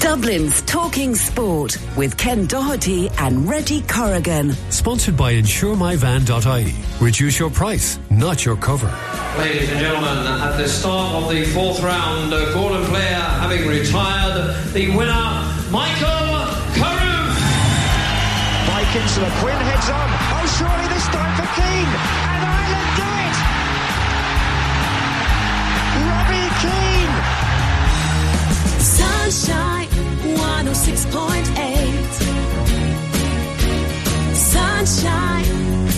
Dublin's Talking Sport with Ken Doherty and Reggie Corrigan. Sponsored by InsureMyVan.ie. Reduce your price, not your cover. Ladies and gentlemen, at the start of the fourth round, Gordon player having retired, the winner, Michael Carruth. Vikings to the Quinn, heads on. Oh, surely this time for Keane. And Ireland do it. Robbie Keane. Sunshine 106.8. Sunshine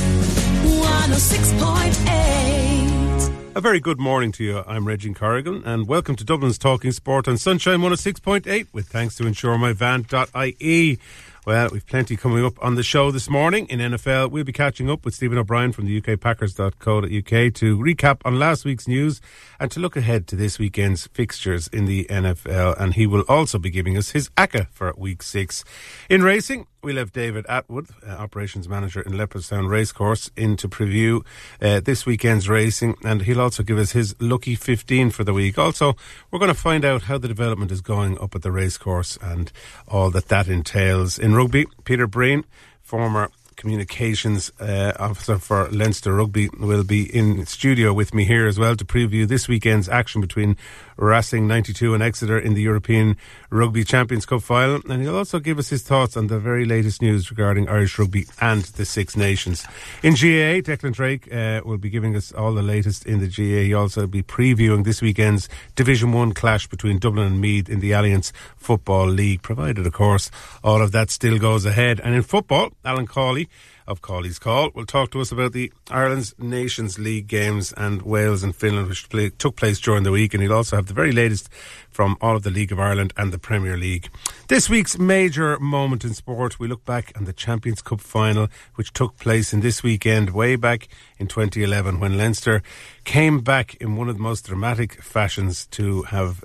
106.8. A very good morning to you. I'm Reggie Corrigan and welcome to Dublin's Talking Sport on Sunshine 106.8 with thanks to InsureMyVan.ie. Well, we've plenty coming up on the show this morning. In NFL, we'll be catching up with Stephen O'Brien from the ukpackers.co.uk to recap on last week's news and to look ahead to this weekend's fixtures in the NFL. And he will also be giving us his ACCA for Week 6. In racing, we'll have David Atwood, Operations Manager in Leopardstown Racecourse, in to preview this weekend's racing. And he'll also give us his lucky 15 for the week. Also, we're going to find out how the development is going up at the racecourse and all that entails. In rugby, Peter Breen, former communications officer for Leinster Rugby, will be in studio with me here as well to preview this weekend's action between Racing 92 and Exeter in the European Rugby Champions Cup final, and he'll also give us his thoughts on the very latest news regarding Irish rugby and the Six Nations. In GAA, Declan Drake will be giving us all the latest in the GAA. He'll also be previewing this weekend's Division 1 clash between Dublin and Meath in the Alliance Football League, provided of course all of that still goes ahead. And in football, Alan Cawley of Cawley's Call will talk to us about the Ireland's Nations League games and Wales and Finland, which took place during the week, and he'll also have the very latest from all of the League of Ireland and the Premier League. This week's major moment in sport, we look back on the Champions Cup final, which took place in this weekend, way back in 2011, when Leinster came back in one of the most dramatic fashions to have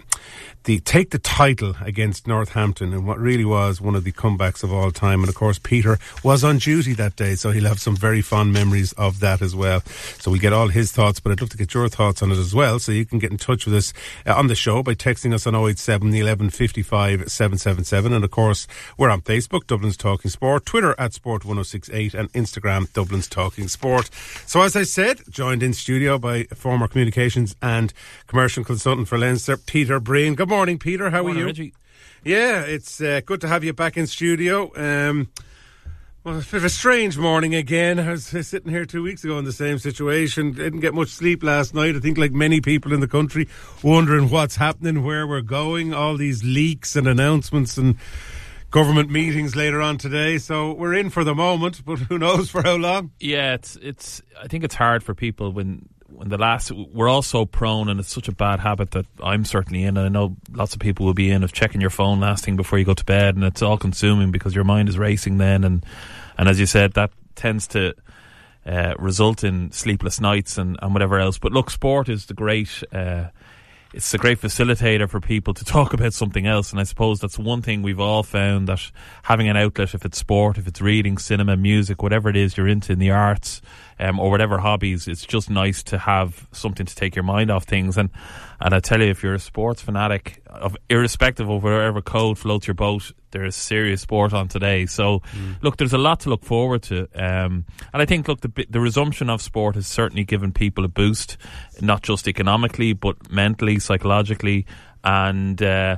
take the title against Northampton in what really was one of the comebacks of all time. And of course, Peter was on duty that day, so he'll have some very fond memories of that as well. So we get all his thoughts, but I'd love to get your thoughts on it as well. So you can get in touch with us on the show by texting us on 087 11 55 777. And of course, we're on Facebook, Dublin's Talking Sport, Twitter at Sport1068, and Instagram, Dublin's Talking Sport. So as I said, joined in studio by former communications and commercial consultant for Leinster, Peter Breen. Good morning, Peter. How are you? Reggie. Yeah, it's good to have you back in studio. Well, it's a bit of a strange morning again. I was sitting here 2 weeks ago in the same situation. Didn't get much sleep last night. I think like many people in the country, wondering what's happening, where we're going, all these leaks and announcements and government meetings later on today. So we're in for the moment, but who knows for how long? Yeah, it's. I think it's hard for people when we're all so prone, and it's such a bad habit that I'm certainly in, and I know lots of people will be in, of checking your phone last thing before you go to bed, and it's all consuming because your mind is racing then, and as you said, that tends to result in sleepless nights and whatever else. But look, sport is it's a great facilitator for people to talk about something else, and I suppose that's one thing we've all found, that having an outlet, if it's sport, if it's reading, cinema, music, whatever it is you're into in the arts, or whatever hobbies, it's just nice to have something to take your mind off things. And I tell you, if you're a sports fanatic, irrespective of whatever code floats your boat, there is serious sport on today. So look, there's a lot to look forward to, and I think, look, the resumption of sport has certainly given people a boost, not just economically but mentally, psychologically, and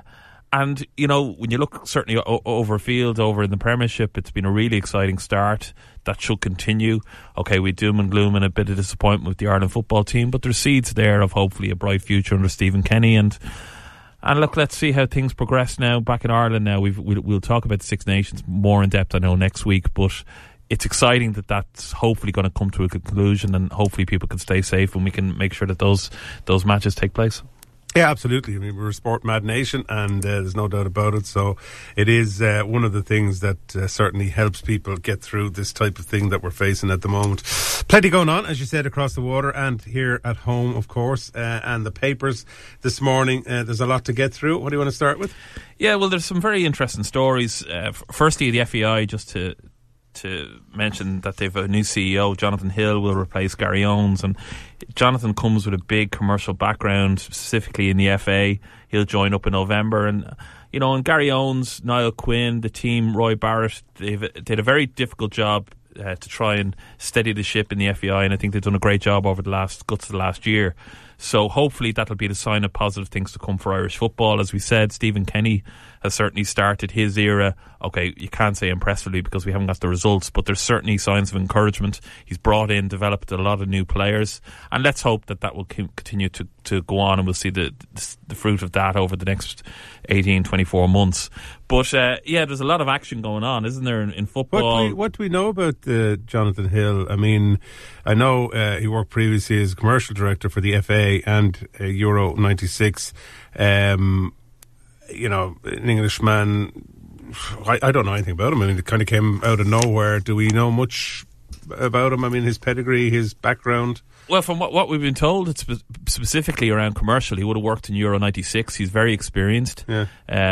you know, when you look certainly over field, over in the Premiership, it's been a really exciting start that should continue. Okay, we doom and gloom and a bit of disappointment with the Ireland football team, but there's seeds there of hopefully a bright future under Stephen Kenny, and look, let's see how things progress now back in Ireland. Now we'll talk about the Six Nations more in depth, I know, next week, but it's exciting that that's hopefully going to come to a conclusion, and hopefully people can stay safe and we can make sure that those matches take place. Yeah, absolutely. I mean, we're a sport-mad nation, and there's no doubt about it. So it is one of the things that certainly helps people get through this type of thing that we're facing at the moment. Plenty going on, as you said, across the water and here at home, of course, and the papers this morning. There's a lot to get through. What do you want to start with? Yeah, well, there's some very interesting stories. Firstly, the FEI, just to to mention that they've a new CEO. Jonathan Hill will replace Gary Owens, and Jonathan comes with a big commercial background, specifically in the FA. He'll join up in November, and and Gary Owens, Niall Quinn, the team, Roy Barrett, they did a very difficult job to try and steady the ship in the FAI, and I think they've done a great job over the last year. So hopefully that'll be the sign of positive things to come for Irish football. As we said, Stephen Kenny has certainly started his era. Okay, you can't say impressively because we haven't got the results, but there's certainly signs of encouragement. He's brought in, developed a lot of new players, and let's hope that will continue to go on, and we'll see the fruit of that over the next 18, 24 months. But there's a lot of action going on, isn't there, in football? What do we know about Jonathan Hill? I mean, I know he worked previously as commercial director for the FA and Euro 96. An Englishman. I don't know anything about him. I mean, it kind of came out of nowhere. Do we know much about him? I mean, his pedigree, his background? Well, from what we've been told, it's specifically around commercial. He would have worked in Euro 96. He's very experienced. Yeah.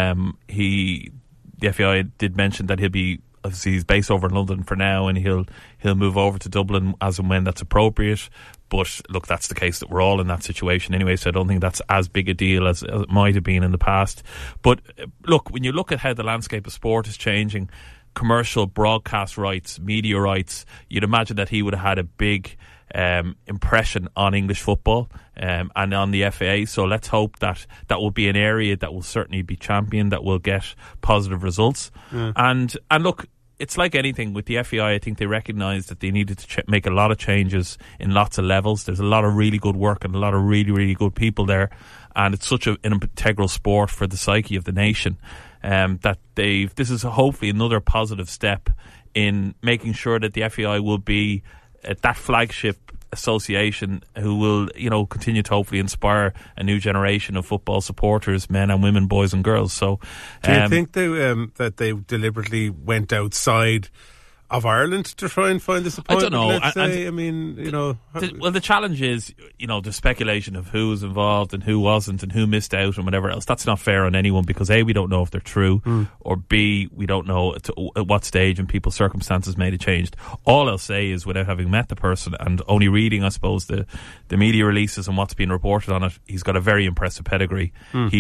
The FAI did mention that obviously he's based over in London for now, and he'll move over to Dublin as and when that's appropriate. But look, that's the case that we're all in that situation anyway, so I don't think that's as big a deal as it might have been in the past. But look, when you look at how the landscape of sport is changing, commercial broadcast rights, media rights, you'd imagine that he would have had a big impression on English football and on the FA. So let's hope that will be an area that will certainly be championed, that will get positive results. Yeah. And look, it's like anything with the FAI. I think they recognised that they needed to make a lot of changes in lots of levels. There's a lot of really good work and a lot of really, really good people there, and it's such an integral sport for the psyche of the nation that this is hopefully another positive step in making sure that the FAI will be that flagship association who will, continue to hopefully inspire a new generation of football supporters, men and women, boys and girls. So, do you think that they deliberately went outside of Ireland to try and find this appointment? I don't know. I mean, the challenge is, the speculation of who was involved and who wasn't and who missed out and whatever else. That's not fair on anyone because A, we don't know if they're true, or B, we don't know at what stage and people's circumstances may have changed. All I'll say is, without having met the person and only reading, I suppose, the media releases and what's been reported on it, he's got a very impressive pedigree.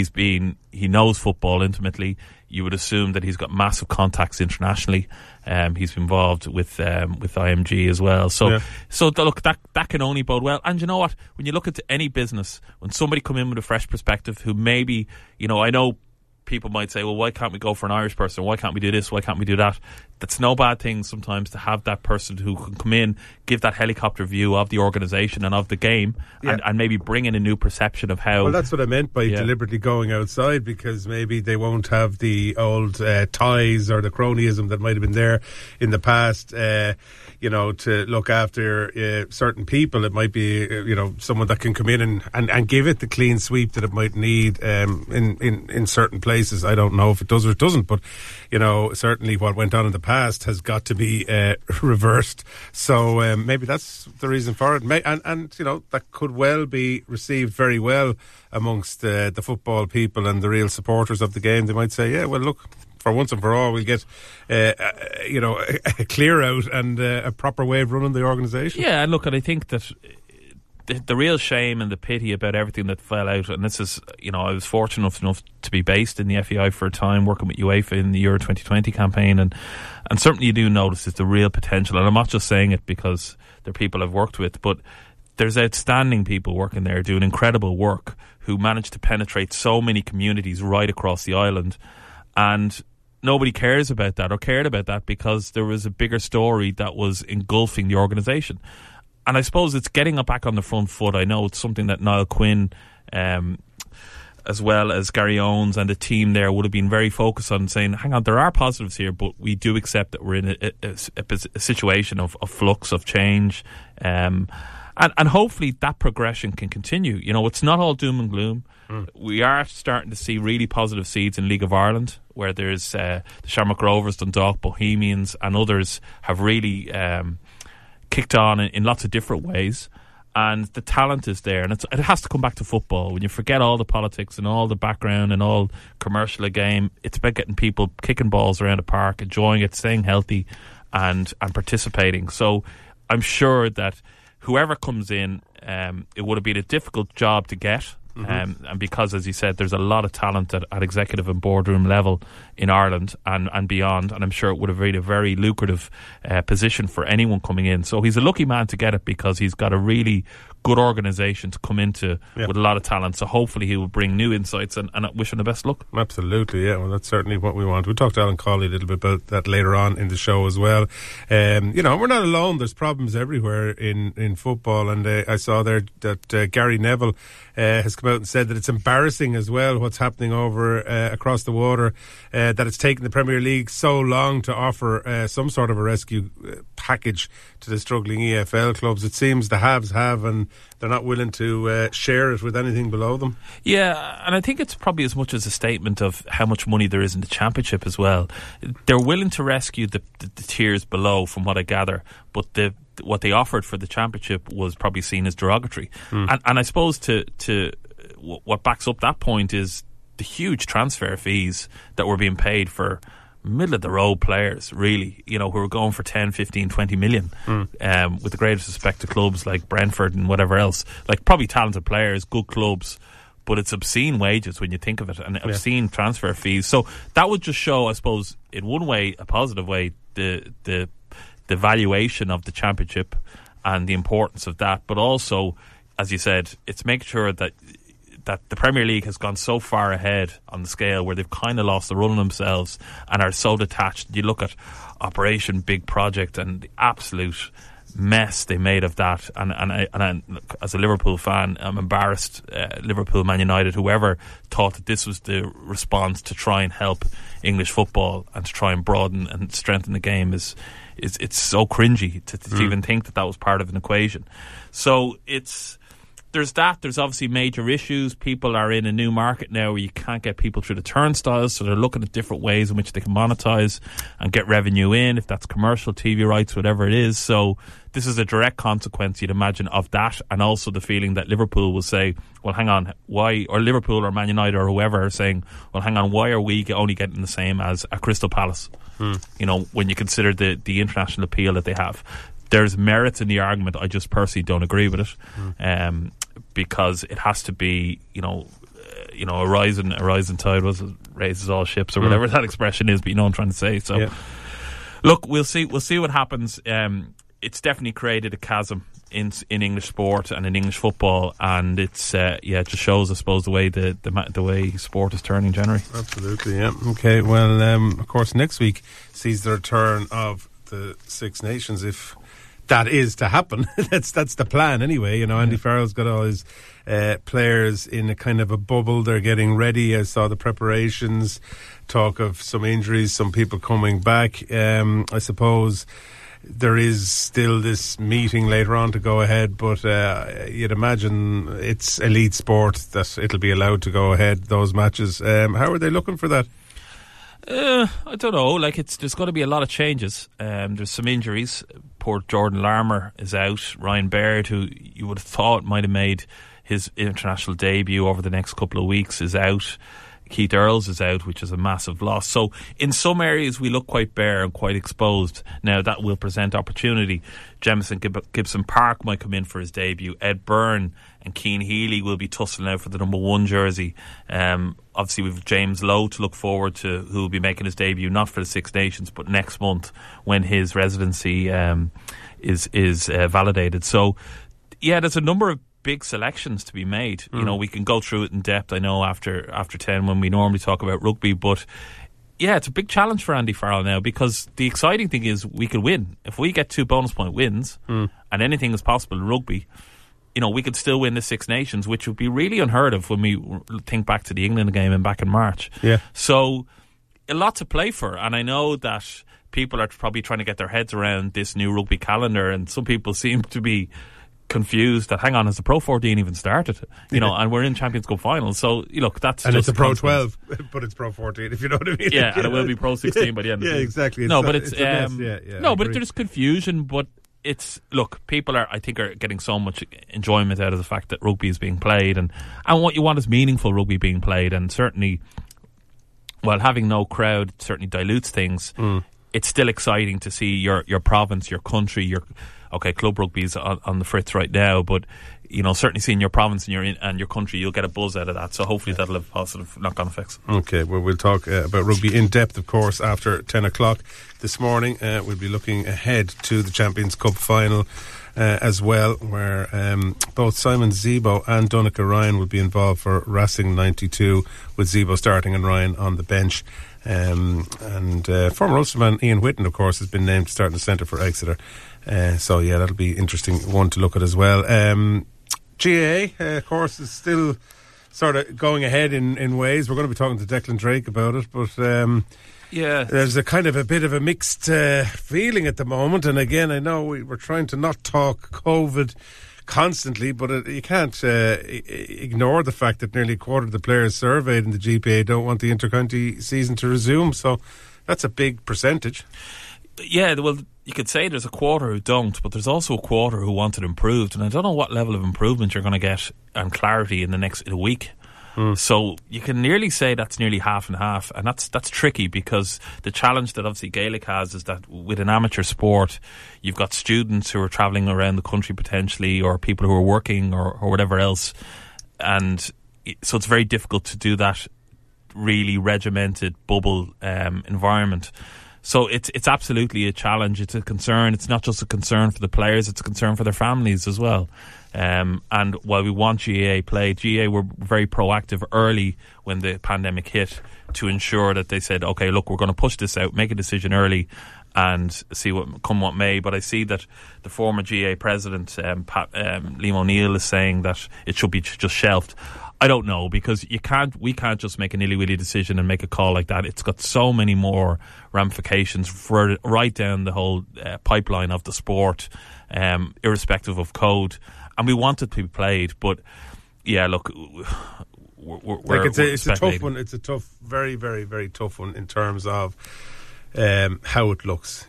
He knows football intimately. You would assume that he's got massive contacts internationally. He's involved with IMG as well. So look, that can only bode well. And you know what? When you look at any business, when somebody come in with a fresh perspective, who maybe, I know people might say, well, why can't we go for an Irish person? Why can't we do this? Why can't we do that? That's no bad thing sometimes to have that person who can come in, give that helicopter view of the organisation and of the game, and maybe bring in a new perception of how... Well, that's what I meant by deliberately going outside, because maybe they won't have the old ties or the cronyism that might have been there in the past, to look after certain people. It might be, someone that can come in and give it the clean sweep that it might need in certain places. I don't know if it does or it doesn't, but, certainly what went on in the past has got to be reversed. So maybe that's the reason for it. And that could well be received very well amongst the football people and the real supporters of the game. They might say, yeah, well, look, for once and for all, we'll get a clear out and a proper way of running the organisation. Yeah, and look, and I think that the real shame and the pity about everything that fell out, and this is, I was fortunate enough to be based in the FAI for a time, working with UEFA in the Euro 2020 campaign, and certainly you do notice it's the real potential. And I'm not just saying it because they're people I've worked with, but there's outstanding people working there doing incredible work who managed to penetrate so many communities right across the island, and nobody cares about that or cared about that because there was a bigger story that was engulfing the organisation. And I suppose it's getting it back on the front foot. I know it's something that Niall Quinn, as well as Gary Owens and the team there, would have been very focused on, saying, hang on, there are positives here, but we do accept that we're in a situation of flux, of change. And hopefully that progression can continue. It's not all doom and gloom. We are starting to see really positive seeds in League of Ireland, where there's the Shamrock Rovers, Dundalk, Bohemians and others have really kicked on in lots of different ways, and the talent is there, and it has to come back to football. When you forget all the politics and all the background and all commercial game, it's about getting people kicking balls around the park, enjoying it, staying healthy, and participating. So I'm sure that whoever comes in, it would have been a difficult job to get. And because, as you said, there's a lot of talent at executive and boardroom level in Ireland and beyond, and I'm sure it would have been a very lucrative position for anyone coming in. So he's a lucky man to get it, because he's got a really good organisation to come into with a lot of talent. So hopefully he will bring new insights, and I wish him the best luck. Absolutely, yeah. Well, that's certainly what we want. We'll talk to Alan Cawley a little bit about that later on in the show as well. You know, we're not alone. There's problems everywhere in football, and I saw there that Gary Neville has come out and said that it's embarrassing as well what's happening over across the water, that it's taken the Premier League so long to offer some sort of a rescue package to the struggling EFL clubs. It seems the haves have, and they're not willing to share it with anything below them. Yeah, and I think it's probably as much as a statement of how much money there is in the Championship as well. They're willing to rescue the tiers below, from what I gather, but what they offered for the Championship was probably seen as derogatory. And I suppose what backs up that point is the huge transfer fees that were being paid for middle of the road players, really, you know, who were going for 10, 15, 20 million, with the greatest respect to clubs like Brentford and whatever else, like probably talented players, good clubs, but it's obscene wages when you think of it, and obscene transfer fees. So that would just show, I suppose, in one way, a positive way, the valuation of the Championship and the importance of that, but also, as you said, it's making sure that the Premier League has gone so far ahead on the scale where they've kind of lost the run on themselves and are so detached. You look at Operation Big Project and the absolute mess they made of that, and I, as a Liverpool fan, I'm embarrassed. Liverpool, Man United, whoever thought that this was the response to try and help English football and to try and broaden and strengthen the game is it's so cringy to even think that was part of an equation. So there's obviously major issues. People are in a new market now where you can't get people through the turnstiles, so they're looking at different ways in which they can monetize and get revenue in, if that's commercial, TV rights, whatever it is. So this is a direct consequence, you'd imagine, of that, and also the feeling that Liverpool will say, well, hang on, why, or Liverpool or Man United or whoever are saying, well, hang on, why are we only getting the same as a Crystal Palace? You know, when you consider the international appeal that they have. There's merits in the argument. I just personally don't agree with it, because it has to be, a rising tide raises all ships, or whatever that expression is. But you know what I'm trying to say. So, look, we'll see what happens. It's definitely created a chasm in English sport and in English football, and it's it just shows, I suppose, the way the way sport is turning generally. Absolutely, yeah. Okay, well, of course, next week sees the return of the Six Nations, if that is to happen. That's the plan anyway. You know, Andy Farrell's got all his players in a kind of a bubble. They're getting ready. I saw the preparations, talk of some injuries, some people coming back. I suppose there is still this meeting later on to go ahead, but you'd imagine it's elite sport that it'll be allowed to go ahead, those matches. How are they looking for that? I don't know. There's going to be a lot of changes. There's some injuries. Poor Jordan Larmour is out. Ryan Baird, who you would have thought might have made his international debut over the next couple of weeks, is out. Keith Earls is out, which is a massive loss. So in some areas we look quite bare and quite exposed. Now that will present opportunity. Jamison Gibson Park might come in for his debut. Ed Byrne and Keane Healy will be tussling out for the number 1 jersey. Obviously we've James Lowe to look forward to, who will be making his debut not for the Six Nations but next month when his residency is validated. So yeah, there's a number of big selections to be made. You know, we can go through it in depth, I know, after 10 when we normally talk about rugby, but yeah, it's a big challenge for Andy Farrell now, because the exciting thing is we could win. If we get 2 bonus point wins, and anything is possible in rugby, you know, we could still win the Six Nations, which would be really unheard of when we think back to the England game and back in March. Yeah. So a lot to play for, and I know that people are probably trying to get their heads around this new rugby calendar, and some people seem to be confused that, hang on, has the Pro 14 even started? You know, and we're in Champions Cup finals. So, look, that's and just it's a Pro 12, but it's Pro 14, if you know what I mean. Yeah, and it will be Pro 16 by the end of the season. Yeah, exactly. No, but it's no, but there's confusion. But it's, look, people are getting so much enjoyment out of the fact that rugby is being played, and what you want is meaningful rugby being played, and certainly, while having no crowd certainly dilutes things. it's still exciting to see your province, your country, club rugby's on the fritz right now, but certainly seeing your province and your country, you'll get a buzz out of that. So hopefully that'll have positive knock-on effects. Okay, well, we'll talk about rugby in depth, of course, after 10 o'clock this morning. We'll be looking ahead to the Champions Cup final as well, where both Simon Zebo and Donncha Ryan will be involved for Racing 92, with Zebo starting and Ryan on the bench. And former Ulsterman Ian Whitten, of course, has been named to start in the centre for Exeter. So yeah, that'll be interesting one to look at as well. GAA, of course, is still sort of going ahead in ways. We're going to be talking to Declan Drake about it, but there's a kind of a bit of a mixed feeling at the moment. And again, I know we're trying to not talk COVID constantly, but you can't ignore the fact that nearly a quarter of the players surveyed in the GPA don't want the intercounty season to resume. So that's a big percentage. Yeah, well, you could say there's a quarter who don't, but there's also a quarter who want it improved, and I don't know what level of improvement you're going to get and clarity in a week. So you can nearly say that's nearly half and half, and that's tricky, because the challenge that obviously Gaelic has is that with an amateur sport, you've got students who are travelling around the country potentially, or people who are working or whatever else, and so it's very difficult to do that really regimented bubble environment. So it's absolutely a challenge. It's a concern. It's not just a concern for the players, it's a concern for their families as well. And while we want GAA play, GAA were very proactive early when the pandemic hit to ensure that they said, okay, look, we're going to push this out, make a decision early and see what may. But I see that the former GAA president, Liam O'Neill, is saying that it should be just shelved. I don't know, because we can't just make a nilly-willy decision and make a call like that. It's got so many more ramifications right down the whole pipeline of the sport, irrespective of code. And we want it to be played, but yeah, look, it's a tough one. It's a tough, very, very, very tough one in terms of how it looks.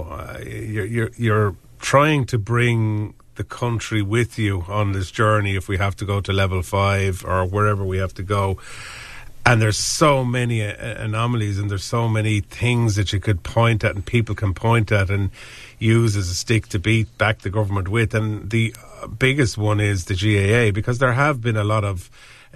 You're trying to bring the country with you on this journey if we have to go to level 5 or wherever we have to go. And there's so many anomalies, and there's so many things that you could point at and people can point at and use as a stick to beat back the government with. And the biggest one is the GAA, because there have been a lot of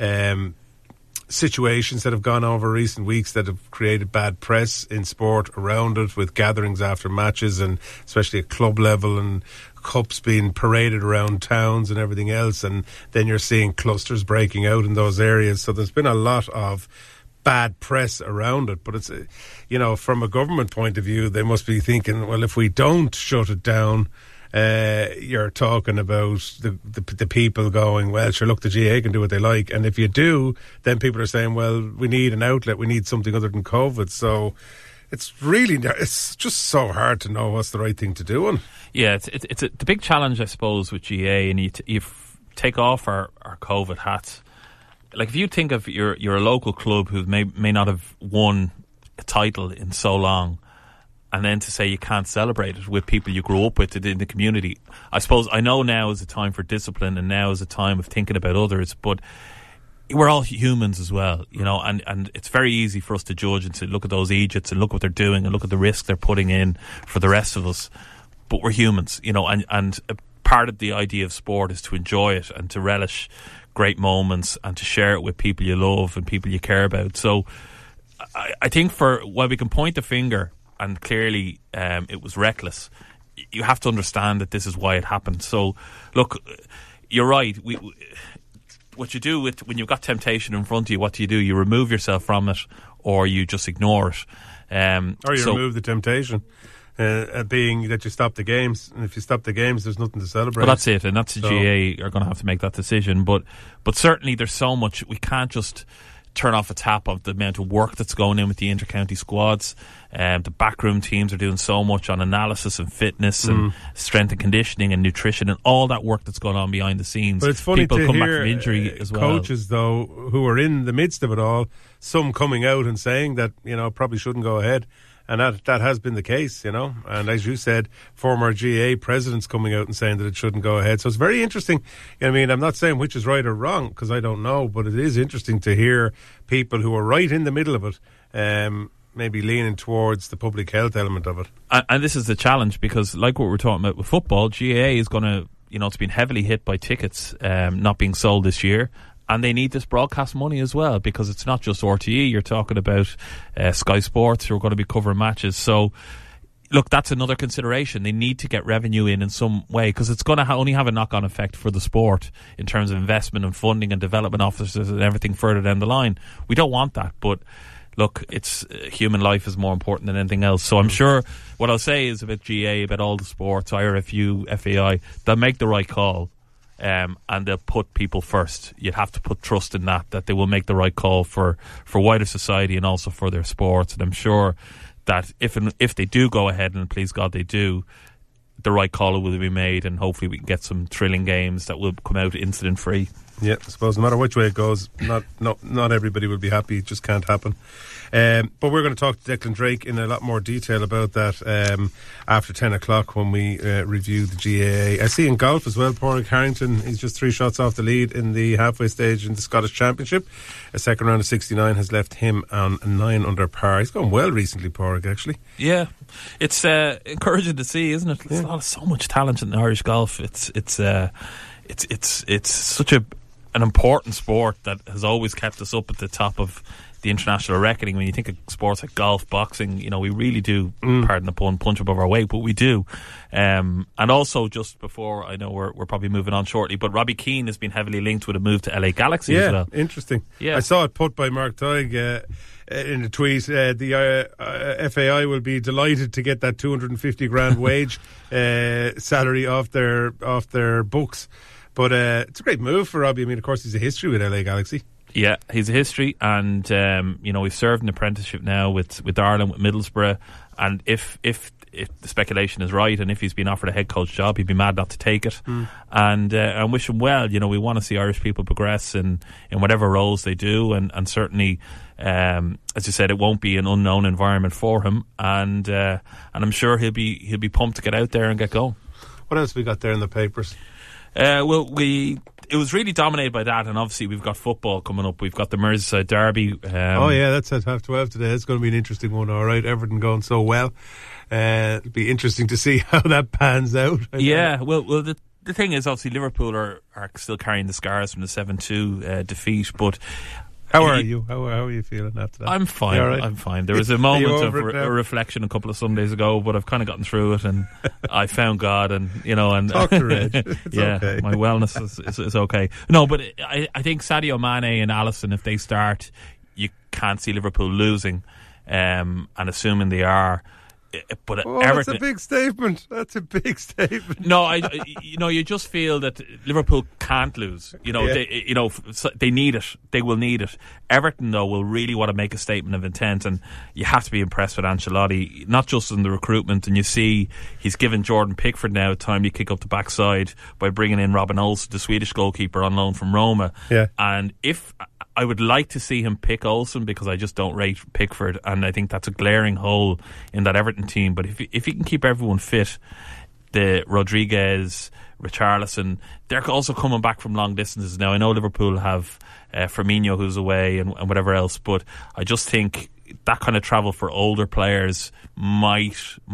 situations that have gone over recent weeks that have created bad press in sport around it, with gatherings after matches, and especially at club level, and cups being paraded around towns and everything else, and then you're seeing clusters breaking out in those areas. So there's been a lot of bad press around it, but it's from a government point of view, they must be thinking, well, if we don't shut it down, you're talking about the people going, well, sure, look, the GAA can do what they like, and if you do, then people are saying, well, we need an outlet, we need something other than COVID. So it's just so hard to know what's the right thing to do on. Yeah, it's the big challenge, I suppose, with GAA, and you take off our COVID hats. Like, if you think of you're a local club who may not have won a title in so long, and then to say you can't celebrate it with people you grew up with in the community. I suppose, I know now is a time for discipline, and now is a time of thinking about others, but we're all humans as well, and it's very easy for us to judge and to look at those Egypts and look what they're doing and look at the risk they're putting in for the rest of us. But we're humans, and part of the idea of sport is to enjoy it and to relish great moments and to share it with people you love and people you care about. So I think while we can point the finger, and clearly it was reckless, you have to understand that this is why it happened. So look, you're right. What you do when you've got temptation in front of you, what do? You remove yourself from it, or you just ignore it. Or you remove the temptation. Being that you stop the games, and if you stop the games, there's nothing to celebrate. Well, that's it, and that's the GAA are going to have to make that decision. But certainly, there's so much we can't just turn off a tap of the amount of work that's going in with the intercounty squads. The backroom teams are doing so much on analysis and fitness and strength and conditioning and nutrition and all that work that's going on behind the scenes. But it's funny people to come hear back from injury as well. Coaches, though, who are in the midst of it all, some coming out and saying that probably shouldn't go ahead. And that has been the case, And as you said, former GAA presidents coming out and saying that it shouldn't go ahead. So it's very interesting. I'm not saying which is right or wrong, because I don't know, but it is interesting to hear people who are right in the middle of it maybe leaning towards the public health element of it. And this is the challenge, because like what we're talking about with football, GAA is going to, it's been heavily hit by tickets not being sold this year. And they need this broadcast money as well, because it's not just RTE. You're talking about Sky Sports, who are going to be covering matches. So, look, that's another consideration. They need to get revenue in some way, because it's going to only have a knock-on effect for the sport in terms of investment and funding and development officers and everything further down the line. We don't want that, but look, it's human life is more important than anything else. So I'm sure what I'll say is about GA, about all the sports, IRFU, FAI, they'll make the right call. And they'll put people first. You'd have to put trust in that they will make the right call for wider society and also for their sports. And I'm sure that if they do go ahead, and please God they do, the right call will be made, and hopefully we can get some thrilling games that will come out incident free. Yeah, I suppose no matter which way it goes, not everybody will be happy. It just can't happen. But we're going to talk to Declan Drake in a lot more detail about that after 10 o'clock when we review the GAA. I see in golf as well, Pádraig Harrington, he's just 3 shots off the lead in the halfway stage in the Scottish Championship. A second round of 69 has left him on 9 under par. He's gone well recently, Pádraig, actually. Yeah, it's encouraging to see, isn't it? There's so much talent in Irish golf. It's such an important sport that has always kept us up at the top of the international reckoning. When you think of sports like golf, boxing, we really do, pardon the pun, punch above our weight, but we do. And also, just before, I know we're probably moving on shortly, but Robbie Keane has been heavily linked with a move to LA Galaxy as well. Interesting. Yeah, I saw it put by Mark Tighe in a tweet. The FAI will be delighted to get that 250 grand wage salary off their books. But it's a great move for Robbie. I mean, of course, he's a history with LA Galaxy. Yeah, he's a history, and we've served an apprenticeship now with Ireland, with Middlesbrough, and if the speculation is right, and if he's been offered a head coach job, he'd be mad not to take it. And wish him well. We want to see Irish people progress in whatever roles they do, and certainly, as you said, it won't be an unknown environment for him, and I'm sure he'll be pumped to get out there and get going. What else we got there in the papers? It was really dominated by that, and obviously we've got football coming up. We've got the Merseyside Derby. That's at 12 today. It's going to be an interesting one, all right. Everton going so well. It'll be interesting to see how that pans out. Yeah, well, the thing is, obviously Liverpool are still carrying the scars from the 7-2 defeat, but How are you? How are you feeling after that? I'm fine. Right? I'm fine. There was a moment of a reflection a couple of Sundays ago, but I've kind of gotten through it, and I found God, and talk to Reg. It's okay. My wellness is okay. No, but I think Sadio Mane and Alisson, if they start, you can't see Liverpool losing, and assuming they are. But Everton, that's a big statement. That's a big statement. No, you just feel that Liverpool can't lose. They need it. They will need it. Everton, though, will really want to make a statement of intent, and you have to be impressed with Ancelotti, not just in the recruitment. And you see, he's given Jordan Pickford now time to kick up the backside by bringing in Robin Olsen, the Swedish goalkeeper on loan from Roma. Yeah. And I would like to see him pick Olsen, because I just don't rate Pickford, and I think that's a glaring hole in that Everton team. But if he can keep everyone fit, the Rodriguez, Richarlison, they're also coming back from long distances now. I know Liverpool have Firmino who's away and whatever else, but I just think that kind of travel for older players might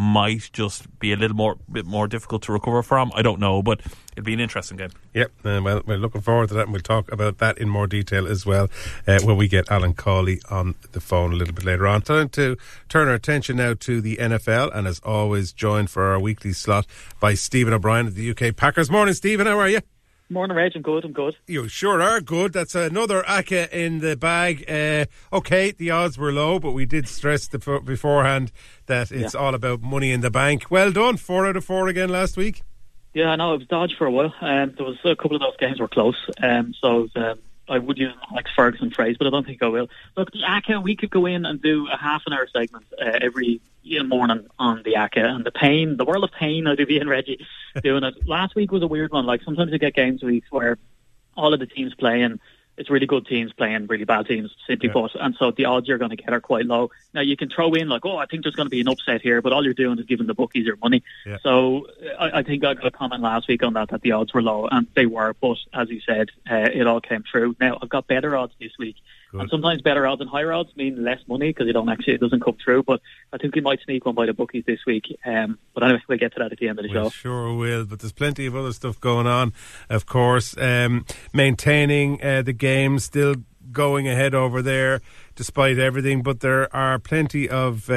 just be a bit more difficult to recover from. I don't know, but it'll be an interesting game. Yep, well, we're looking forward to that, and we'll talk about that in more detail as well when we get Alan Cawley on the phone a little bit later on. Time to turn our attention now to the NFL, and as always, joined for our weekly slot by Stephen O'Brien of the UK Packers. Morning, Stephen, how are you? Morning, Reg. I'm good. You sure are good. That's another ACCA in the bag. Okay, the odds were low, but we did stress beforehand that it's all about money in the bank. Well done. 4 out of 4 again last week. Yeah, I know. It was dodged for a while. There was a couple of those games were close. So I would use an Alex Ferguson phrase, but I don't think I will. Look, the ACCA, we could go in and do a half an hour segment every morning on the ACCA and the world of pain out of Ian Reggie doing it. Last week was a weird one. Like, sometimes you get games weeks where all of the teams playing, it's really good teams playing really bad teams, simply put, and so the odds you're going to get are quite low. Now, you can throw in like, I think there's going to be an upset here, but all you're doing is giving the bookies your money. Yeah. So I think I got a comment last week on that the odds were low, and they were, but as you said, it all came true. Now, I've got better odds this week. And sometimes better odds and higher odds mean less money because it doesn't come through. But I think we might sneak one by the bookies this week. But anyway, we'll get to that at the end of the show. Sure will. But there's plenty of other stuff going on, of course. Maintaining the game, still going ahead over there despite everything. But there are plenty of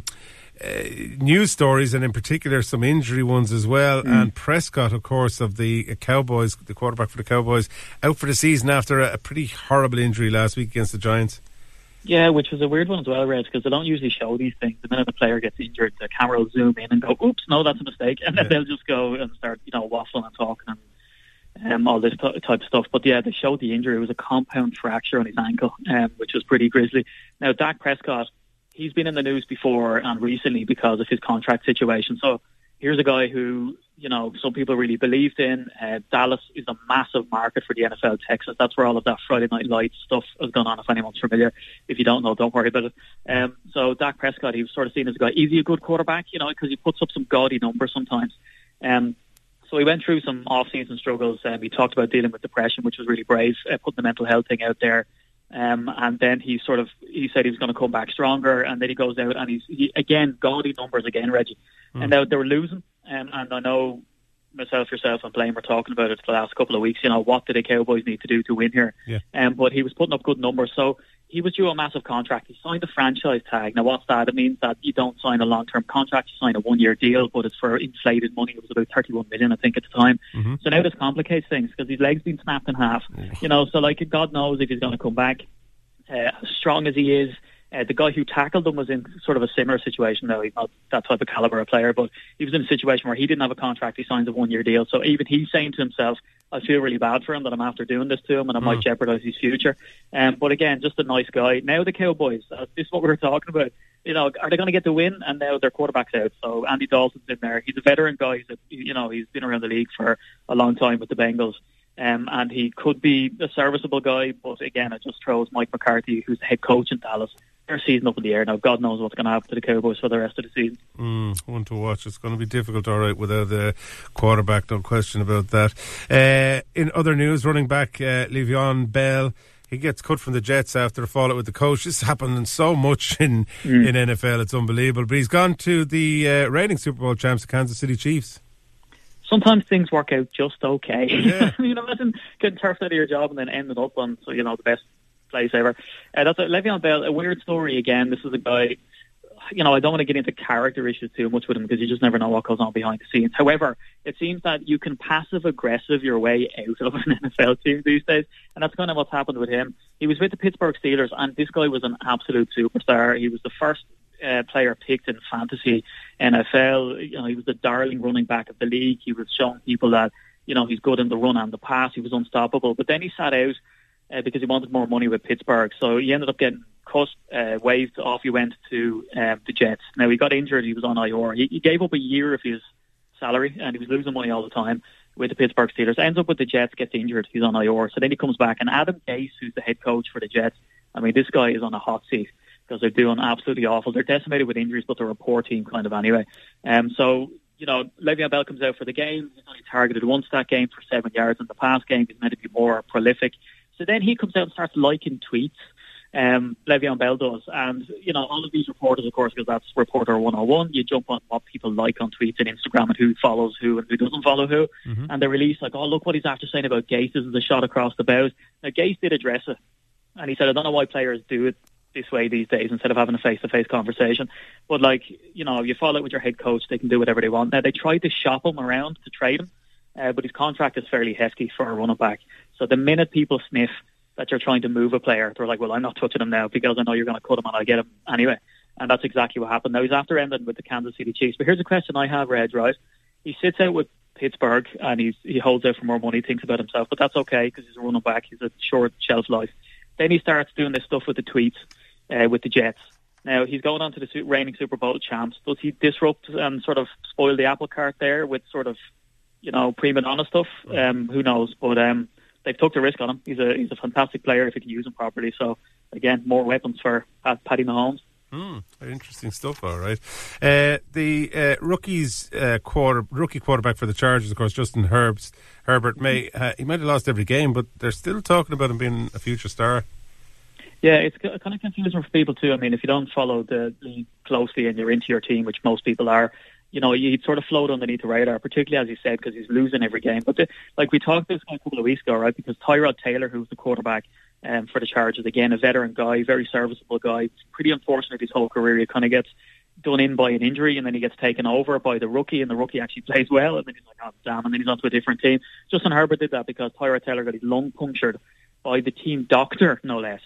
news stories, and in particular some injury ones as well. And Prescott, of course, of the Cowboys, the quarterback for the Cowboys, out for the season after a pretty horrible injury last week against the Giants. Yeah, which was a weird one as well, Reg, because they don't usually show these things. The minute the player gets injured, the camera will zoom in and go, oops, no, that's a mistake. And then they'll just go and start, waffling and talking and all this type of stuff. But yeah, they showed the injury. It was a compound fracture on his ankle, which was pretty grisly. Now, Dak Prescott, he's been in the news before and recently because of his contract situation. So here's a guy who, some people really believed in. Dallas is a massive market for the NFL. Texas, that's where all of that Friday Night Lights stuff has gone on, if anyone's familiar. If you don't know, don't worry about it. So Dak Prescott, he was sort of seen as a guy. Is he a good quarterback? Because he puts up some gaudy numbers sometimes. So he went through some off-season struggles. He talked about dealing with depression, which was really brave, putting the mental health thing out there. And then he said he was going to come back stronger, and then he goes out and he again, gaudy numbers again, Reggie. And now they were losing, and I know myself, yourself and Blaine were talking about it the last couple of weeks, what do the Cowboys need to do to win here? Yeah. But he was putting up good numbers, so he was due a massive contract. He signed a franchise tag. Now what's that? It means that you don't sign a long-term contract, you sign a one-year deal, but it's for inflated money. It was about 31 million, I think, at the time. So now this complicates things because his leg's been snapped in half. So God knows if he's going to come back. As strong as he is, the guy who tackled him was in sort of a similar situation. Now, he's not that type of caliber of player, but he was in a situation where he didn't have a contract. He signs a one-year deal. So even he's saying to himself, I feel really bad for him that I'm after doing this to him and I might jeopardise his future. But again, just a nice guy. Now the Cowboys, this is what we were talking about. Are they going to get the win? And now their quarterback's out. So Andy Dalton's in there. He's a veteran guy. He's been around the league for a long time with the Bengals. And he could be a serviceable guy, but again, it just throws Mike McCarthy, who's the head coach in Dallas, their season up in the air. Now, God knows what's going to happen to the Cowboys for the rest of the season. One to watch. It's going to be difficult, all right, without the quarterback, no question about that. In other news, running back Le'Veon Bell, he gets cut from the Jets after a fallout with the coach. This is happening so much in NFL, it's unbelievable. But he's gone to the reigning Super Bowl champs, the Kansas City Chiefs. Sometimes things work out just okay. Yeah. Imagine getting turfed out of your job and then ending up on, the best place ever. That's Le'Veon Bell, a weird story again. This is a guy, I don't want to get into character issues too much with him because you just never know what goes on behind the scenes. However, it seems that you can passive-aggressive your way out of an NFL team these days, and that's kind of what's happened with him. He was with the Pittsburgh Steelers, and this guy was an absolute superstar. He was the first player picked in fantasy NFL. He was the darling running back of the league. He was showing people that he's good in the run and the pass. He was unstoppable. But then he sat out because he wanted more money with Pittsburgh. So he ended up getting cut, waived. Off he went to the Jets. Now he got injured. He was on IR. He gave up a year of his salary and he was losing money all the time with the Pittsburgh Steelers. Ends up with the Jets, gets injured. He's on IR. So then he comes back, and Adam Gase, who's the head coach for the Jets, this guy is on a hot seat because they're doing absolutely awful. They're decimated with injuries, but they're a poor team kind of anyway. So Le'Veon Bell comes out for the game. He's only targeted once that game for 7 yards in the pass game. He's meant to be more prolific. So then he comes out and starts liking tweets. Le'Veon Bell does. And, all of these reporters, of course, because that's Reporter 101, you jump on what people like on tweets and Instagram and who follows who and who doesn't follow who. And they release look what he's after saying about Gase. This is a shot across the bows. Now, Gase did address it. And he said, I don't know why players do it this way these days instead of having a face-to-face conversation. But, you fall out with your head coach, they can do whatever they want. Now, they tried to shop him around to trade him, but his contract is fairly hefty for a running back. So the minute people sniff that you're trying to move a player, they're like, well, I'm not touching him now because I know you're going to cut him and I'll get him anyway. And that's exactly what happened. Now, he's after ending with the Kansas City Chiefs. But here's a question I have, Reg, right? He sits out with Pittsburgh and he holds out for more money, thinks about himself, but that's okay because he's a running back. He's a short shelf life. Then he starts doing this stuff with the tweets with the Jets. Now, he's going on to the reigning Super Bowl champs. Does he disrupt and sort of spoil the apple cart there with sort of, prima donna stuff? Who knows? But they've took the risk on him. He's a fantastic player if you can use him properly. So, again, more weapons for Patty Mahomes. Very interesting stuff, all right. The rookie quarterback for the Chargers, of course, Justin Herbert, he might have lost every game, but they're still talking about him being a future star. Yeah, it's kind of confusing for people too. I mean, if you don't follow the league closely and you're into your team, which most people are, you know, you'd sort of float underneath the radar, particularly as you said, because he's losing every game. But like we talked about this a couple of weeks ago, right? Because Tyrod Taylor, who's the quarterback for the Chargers, again, a veteran guy, very serviceable guy. It's pretty unfortunate his whole career. He kind of gets done in by an injury, and then he gets taken over by the rookie, and the rookie actually plays well, and then he's like, oh, damn, and then he's on to a different team. Justin Herbert did that because Tyrod Taylor got his lung punctured by the team doctor, no less.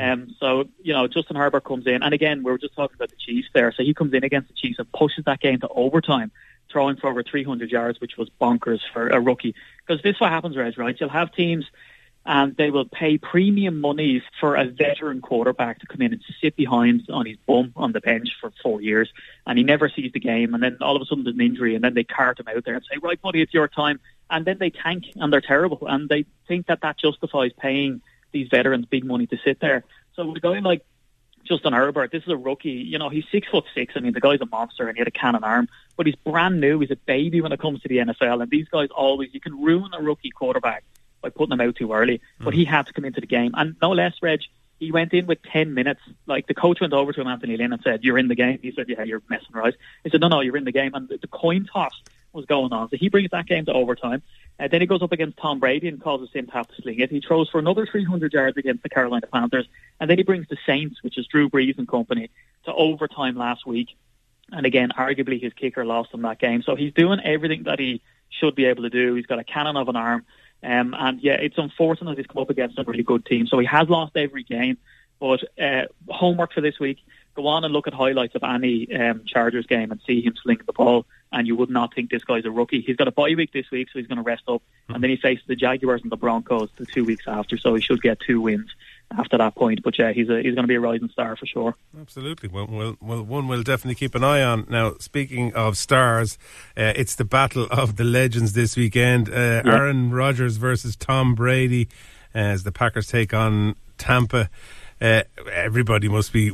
So, you know, Justin Herbert comes in, and again, we were just talking about the Chiefs there, so he comes in against the Chiefs and pushes that game to overtime, throwing for over 300 yards, which was bonkers for a rookie. Because this is what happens, Reg, right? You'll have teams, and they will pay premium money for a veteran quarterback to come in and sit behind on his bum on the bench for 4 years, and he never sees the game, and then all of a sudden there's an injury, and then they cart him out there and say, right, buddy, it's your time, and then they tank, and they're terrible, and they think that justifies paying these veterans big money to sit there. So with a guy like Justin Herbert, this is a rookie, you know, he's 6'6". I mean, the guy's a monster, and he had a cannon arm, but he's brand new, he's a baby when it comes to the NFL, and these guys always, you can ruin a rookie quarterback by putting them out too early, but he had to come into the game, and no less, Reg, he went in with 10 minutes. Like, the coach went over to him, Anthony Lynn, and said, you're in the game. He said, yeah, you're messing right. He said, no, you're in the game, and the coin toss was going on, so he brings that game to overtime. Then he goes up against Tom Brady and causes him to have to sling it. He throws for another 300 yards against the Carolina Panthers, and then he brings the Saints, which is Drew Brees and company, to overtime last week, and again, arguably his kicker lost him that game. So he's doing everything that he should be able to do. He's got a cannon of an arm. And yeah, it's unfortunate he's come up against a really good team. So he has lost every game. But homework for this week, go on and look at highlights of any Chargers game and see him slinging the ball, and you would not think this guy's a rookie. He's got a bye week this week, so he's going to rest up, and then he faces the Jaguars and the Broncos the 2 weeks after, so he should get 2 wins after that point. But yeah, he's going to be a rising star for sure. Absolutely. Well, one we'll definitely keep an eye on. Now, speaking of stars, it's the battle of the legends this weekend. Aaron Rodgers versus Tom Brady as the Packers take on Tampa. Everybody must be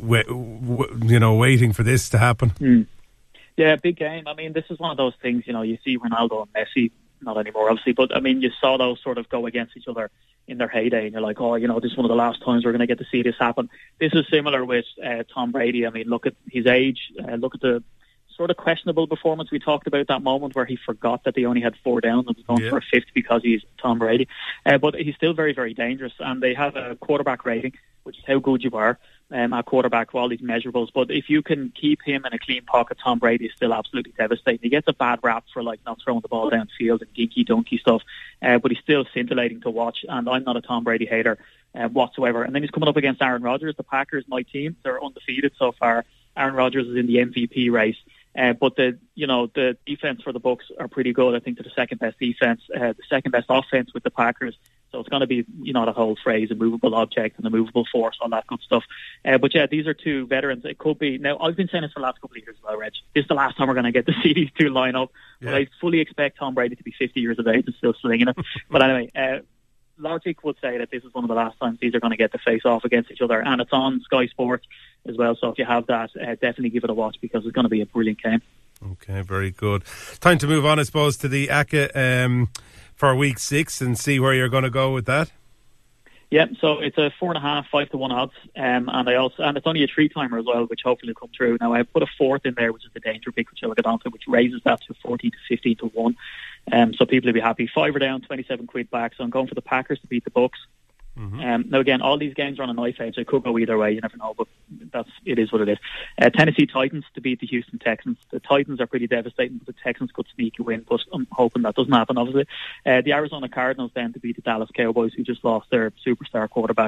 waiting for this to happen. Yeah, big game. I mean, this is one of those things, you know, you see Ronaldo and Messi, not anymore obviously, but I mean, you saw those sort of go against each other in their heyday, and you're like, oh, you know, this is one of the last times we're going to get to see this happen. This is similar with Tom Brady. I mean, look at his age, look at the sort of questionable performance. We talked about that moment where he forgot that they only had 4 downs and was going for a fifth because he's Tom Brady. But he's still very, very dangerous, and they have a quarterback rating, which is how good you are at quarterback for all these measurables. But if you can keep him in a clean pocket, Tom Brady is still absolutely devastating. He gets a bad rap for like not throwing the ball downfield and dinky-dunky stuff, but he's still scintillating to watch, and I'm not a Tom Brady hater whatsoever. And then he's coming up against Aaron Rodgers. The Packers, my team, they're undefeated so far. Aaron Rodgers is in the MVP race. But the defense for the Bucs are pretty good. I think they're the second best defense, the second best offense with the Packers. So it's going to be, you know, that whole phrase, a movable object and a movable force, all that good stuff. But yeah, these are two veterans. It could be, now I've been saying this for the last couple of years as well, Reg. This is the last time we're going to get to see these two line up. Yeah. But I fully expect Tom Brady to be 50 years of age and still slinging it. But anyway, logic would say that this is one of the last times these are going to get to face off against each other. And it's on Sky Sports as well. So if you have that, definitely give it a watch because it's going to be a brilliant game. Okay, very good. Time to move on, I suppose, to the ACCA for week 6 and see where you're going to go with that. Yeah, so it's a 4.5, 5-1 odds, and it's only a 3-timer as well, which hopefully will come through. Now I put a 4th in there, which is the danger pick, which I'll get onto, which raises that to 14 to 15 to 1. So people will be happy. 5 are down, 27 quid back. So I'm going for the Packers to beat the Bucs. Mm-hmm. Now again, all these games are on a knife edge. It could go either way, you never know, but it is what it is. Tennessee Titans to beat the Houston Texans. The Titans are pretty devastating, but the Texans could sneak a win, but I'm hoping that doesn't happen, obviously. The Arizona Cardinals then to beat the Dallas Cowboys, who just lost their superstar quarterback.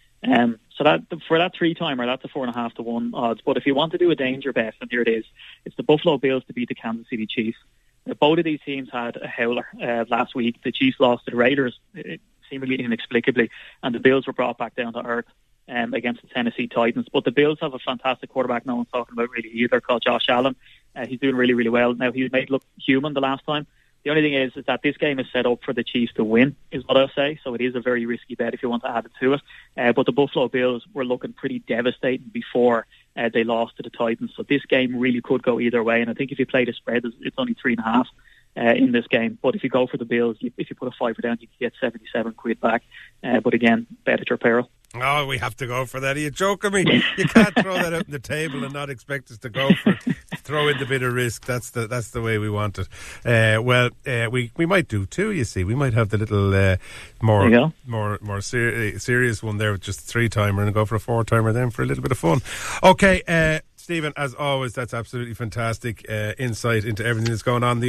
So that for that 3-timer, that's a 4.5 to 1 odds. But if you want to do a danger bet, and here it is, it's the Buffalo Bills to beat the Kansas City Chiefs. Both of these teams had a howler last week. The Chiefs lost to the Raiders, seemingly inexplicably, and the Bills were brought back down to earth against the Tennessee Titans. But the Bills have a fantastic quarterback no one's talking about really either, called Josh Allen. He's doing really, really well. Now, he was made look human the last time. The only thing is that this game is set up for the Chiefs to win, is what I'll say. So it is a very risky bet if you want to add it to it. But the Buffalo Bills were looking pretty devastating before they lost to the Titans. So this game really could go either way. And I think if you play the spread, it's only 3.5 in this game. But if you go for the Bills, if you put a 5 down, you can get 77 quid back. But again, bet at your peril. Oh, we have to go for that. Are you joking me? You can't throw that out on the table and not expect us to go for it. Throw in the bit of risk. That's the way we want it. We might do two. You see, we might have the little more serious one there with just a 3-timer and go for a 4-timer then for a little bit of fun. Okay, Stephen, as always, that's absolutely fantastic insight into everything that's going on in the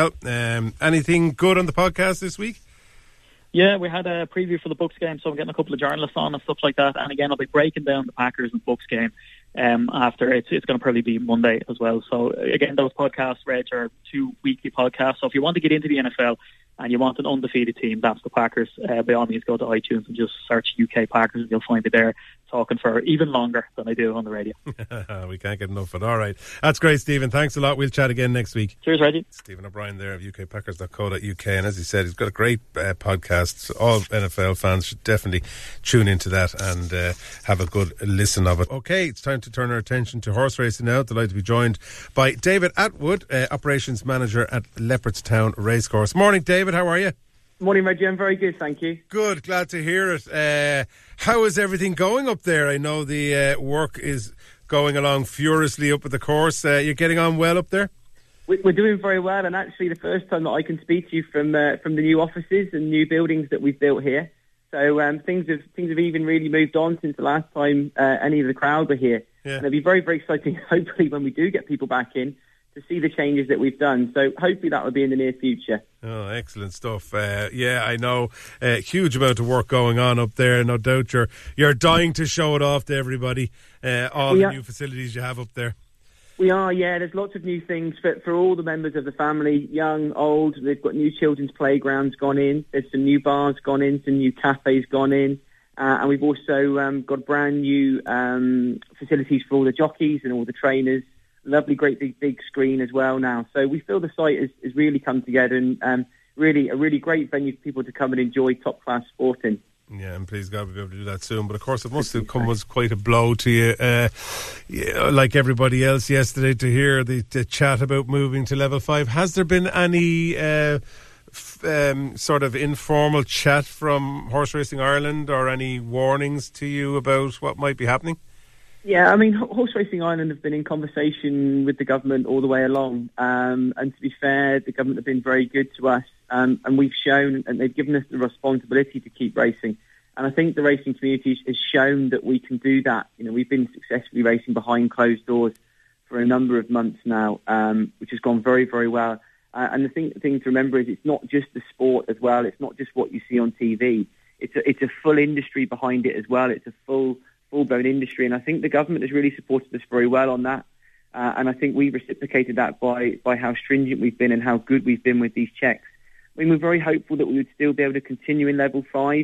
NFL. Anything good on the podcast this week? Yeah, we had a preview for the Bucs game, so I'm getting a couple of journalists on and stuff like that. And again, I'll be breaking down the Packers and Bucs game after. It's going to probably be Monday as well. So again, those podcasts, Reg, are 2 weekly podcasts. So if you want to get into the NFL and you want an undefeated team, that's the Packers. By all means, go to iTunes and just search UK Packers and you'll find it there, talking for even longer than I do on the radio. We can't get enough of it. All right. That's great, Stephen. Thanks a lot. We'll chat again next week. Cheers, Reggie. Stephen O'Brien there of ukpackers.co.uk. And as he said, he's got a great podcast. All NFL fans should definitely tune into that and have a good listen of it. Okay, it's time to turn our attention to horse racing now. Delighted to be joined by David Atwood, Operations Manager at Leopardstown Racecourse. Morning, David. How are you? Morning, Reggie. I'm very good, thank you. Good, glad to hear it. How is everything going up there? I know the work is going along furiously up at the course. You're getting on well up there? We're doing very well, and actually the first time that I can speak to you from the new offices and new buildings that we've built here. So things have even really moved on since the last time any of the crowd were here. Yeah. And it'll be very, very exciting, hopefully, when we do get people back in, to see the changes that we've done. So hopefully that will be in the near future. Oh, excellent stuff. Yeah, I know. Huge amount of work going on up there. No doubt you're dying to show it off to everybody, all the new facilities you have up there. We are, yeah. There's lots of new things for all the members of the family, young, old. They've got new children's playgrounds gone in. There's some new bars gone in, some new cafes gone in. And we've also got brand new facilities for all the jockeys and all the trainers. Lovely, great big screen as well now. So we feel the site has really come together and really a really great venue for people to come and enjoy top-class sporting. Yeah, and please God we'll be able to do that soon. But of course it must have come as quite a blow to you, like everybody else yesterday, to hear the chat about moving to level 5. Has there been any sort of informal chat from Horse Racing Ireland or any warnings to you about what might be happening? Yeah, I mean, Horse Racing Ireland have been in conversation with the government all the way along. And to be fair, the government have been very good to us. And we've shown, and they've given us the responsibility to keep racing. And I think the racing community has shown that we can do that. You know, we've been successfully racing behind closed doors for a number of months now, which has gone very, very well. And the thing to remember is it's not just the sport as well. It's not just what you see on TV. It's a full industry behind it as well. It's a full-blown industry, and I think the government has really supported us very well on that. And I think we've reciprocated that by how stringent we've been and how good we've been with these checks. I mean, we're very hopeful that we would still be able to continue in level 5.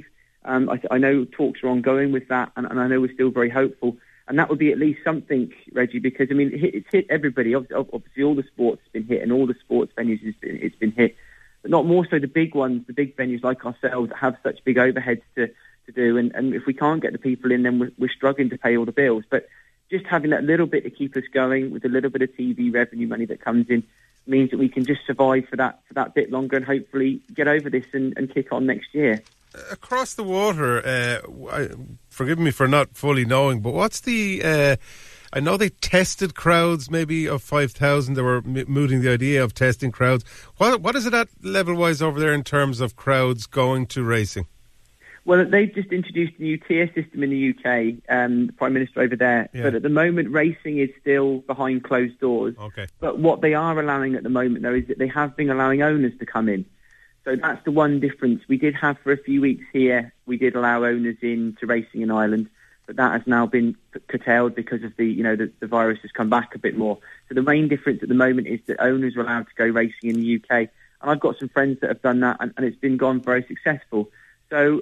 I know talks are ongoing with that, and I know we're still very hopeful. And that would be at least something, Reggie, because, I mean, it's hit everybody. Obviously, all the sports have been hit, and all the sports venues it's been hit. But not more so the big ones, the big venues like ourselves that have such big overheads to do. And if we can't get the people in, then we're struggling to pay all the bills. But just having that little bit to keep us going with a little bit of TV revenue money that comes in means that we can just survive for that bit longer and hopefully get over this and kick on next year. Across the water, forgive me for not fully knowing, but what's the... I know they tested crowds maybe of 5,000. They were mooting the idea of testing crowds. What is it at level-wise over there in terms of crowds going to racing? Well, they've just introduced a new tier system in the UK, the Prime Minister over there. Yeah. But at the moment, racing is still behind closed doors. Okay. But what they are allowing at the moment, though, is that they have been allowing owners to come in. So that's the one difference. We did have for a few weeks here, we did allow owners in to racing in Ireland, but that has now been curtailed because of the virus has come back a bit more. So the main difference at the moment is that owners are allowed to go racing in the UK. And I've got some friends that have done that, and it's been gone very successful. So,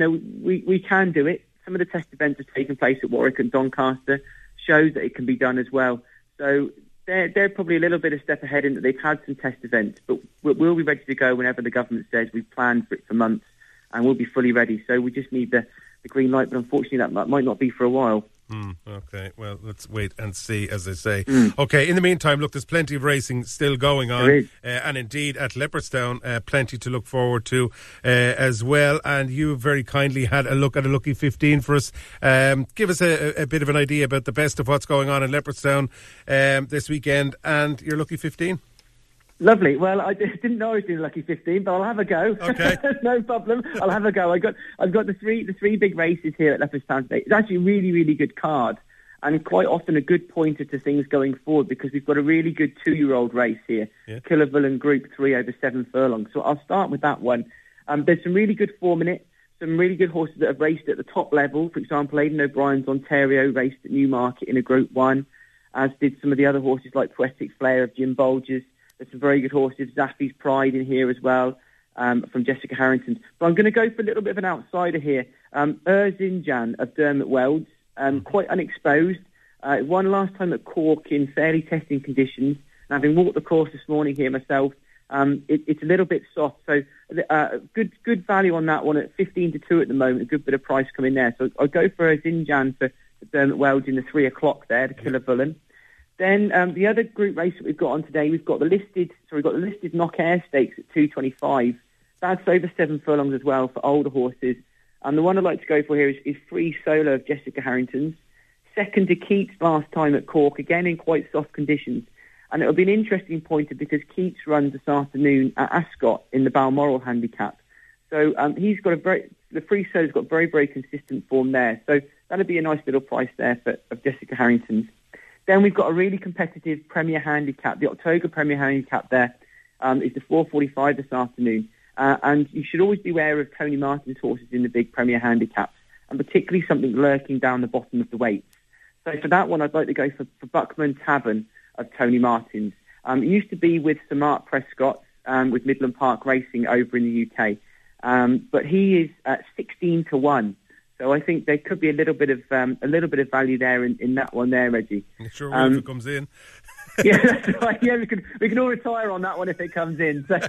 we can do it. Some of the test events have taken place at Warwick and Doncaster, shows that it can be done as well. So they're probably a little bit of step ahead in that they've had some test events, but we'll be ready to go whenever the government says. We've planned for it for months, and we'll be fully ready. So we just need the green light, but unfortunately that might not be for a while. Okay, well, let's wait and see, as I say. Okay, in the meantime, look, there's plenty of racing still going on. And indeed, at Leopardstown, plenty to look forward to as well. And you very kindly had a look at a Lucky 15 for us. Give us a bit of an idea about the best of what's going on in Leopardstown this weekend and your Lucky 15. Lovely. Well, I didn't know I was doing Lucky 15, but I'll have a go. Okay. No problem. I'll have a go. I've got the three big races here at Leopardstown today. It's actually a really, really good card, and quite often a good pointer to things going forward, because we've got a really good 2-year-old race here, Killervillen Group 3 over 7 furlongs. So I'll start with that one. There's some really good form in it, some really good horses that have raced at the top level. For example, Aidan O'Brien's Ontario raced at Newmarket in a Group 1, as did some of the other horses like Poetic Flair of Jim Bolger's. There's some very good horses. Zaffy's Pride in here as well, from Jessica Harrington. But I'm going to go for a little bit of an outsider here. Erzincan of Dermot Welds, quite unexposed. Won last time at Cork in fairly testing conditions. And having walked the course this morning here myself, it's a little bit soft. So good value on that one at 15-2 at the moment. A good bit of price coming there. So I'll go for Erzincan for Dermot Welds in the 3 o'clock there, to Killervillen. Then the other group race that we've got on today, we've got the listed Knock Air Stakes at 225. That's over 7 furlongs as well for older horses. And the one I'd like to go for here is Free Solo of Jessica Harrington's. Second to Keats last time at Cork, again in quite soft conditions. And it'll be an interesting pointer because Keats runs this afternoon at Ascot in the Balmoral handicap. So he's got the Free Solo's got very, very consistent form there. So that'll be a nice little price there of Jessica Harrington's. Then we've got a really competitive Premier Handicap. The October Premier Handicap there is the 4:45 this afternoon. And you should always be aware of Tony Martin's horses in the big Premier Handicaps, and particularly something lurking down the bottom of the weights. So for that one, I'd like to go for Buckman Tavern of Tony Martin's. It used to be with Sir Mark Prescott with Midland Park Racing over in the UK. But he is at 16-1. So I think there could be a little bit of value there in that one there, Reggie. Sure, if it comes in. Yeah, that's right. Yeah, we can all retire on that one if it comes in. So,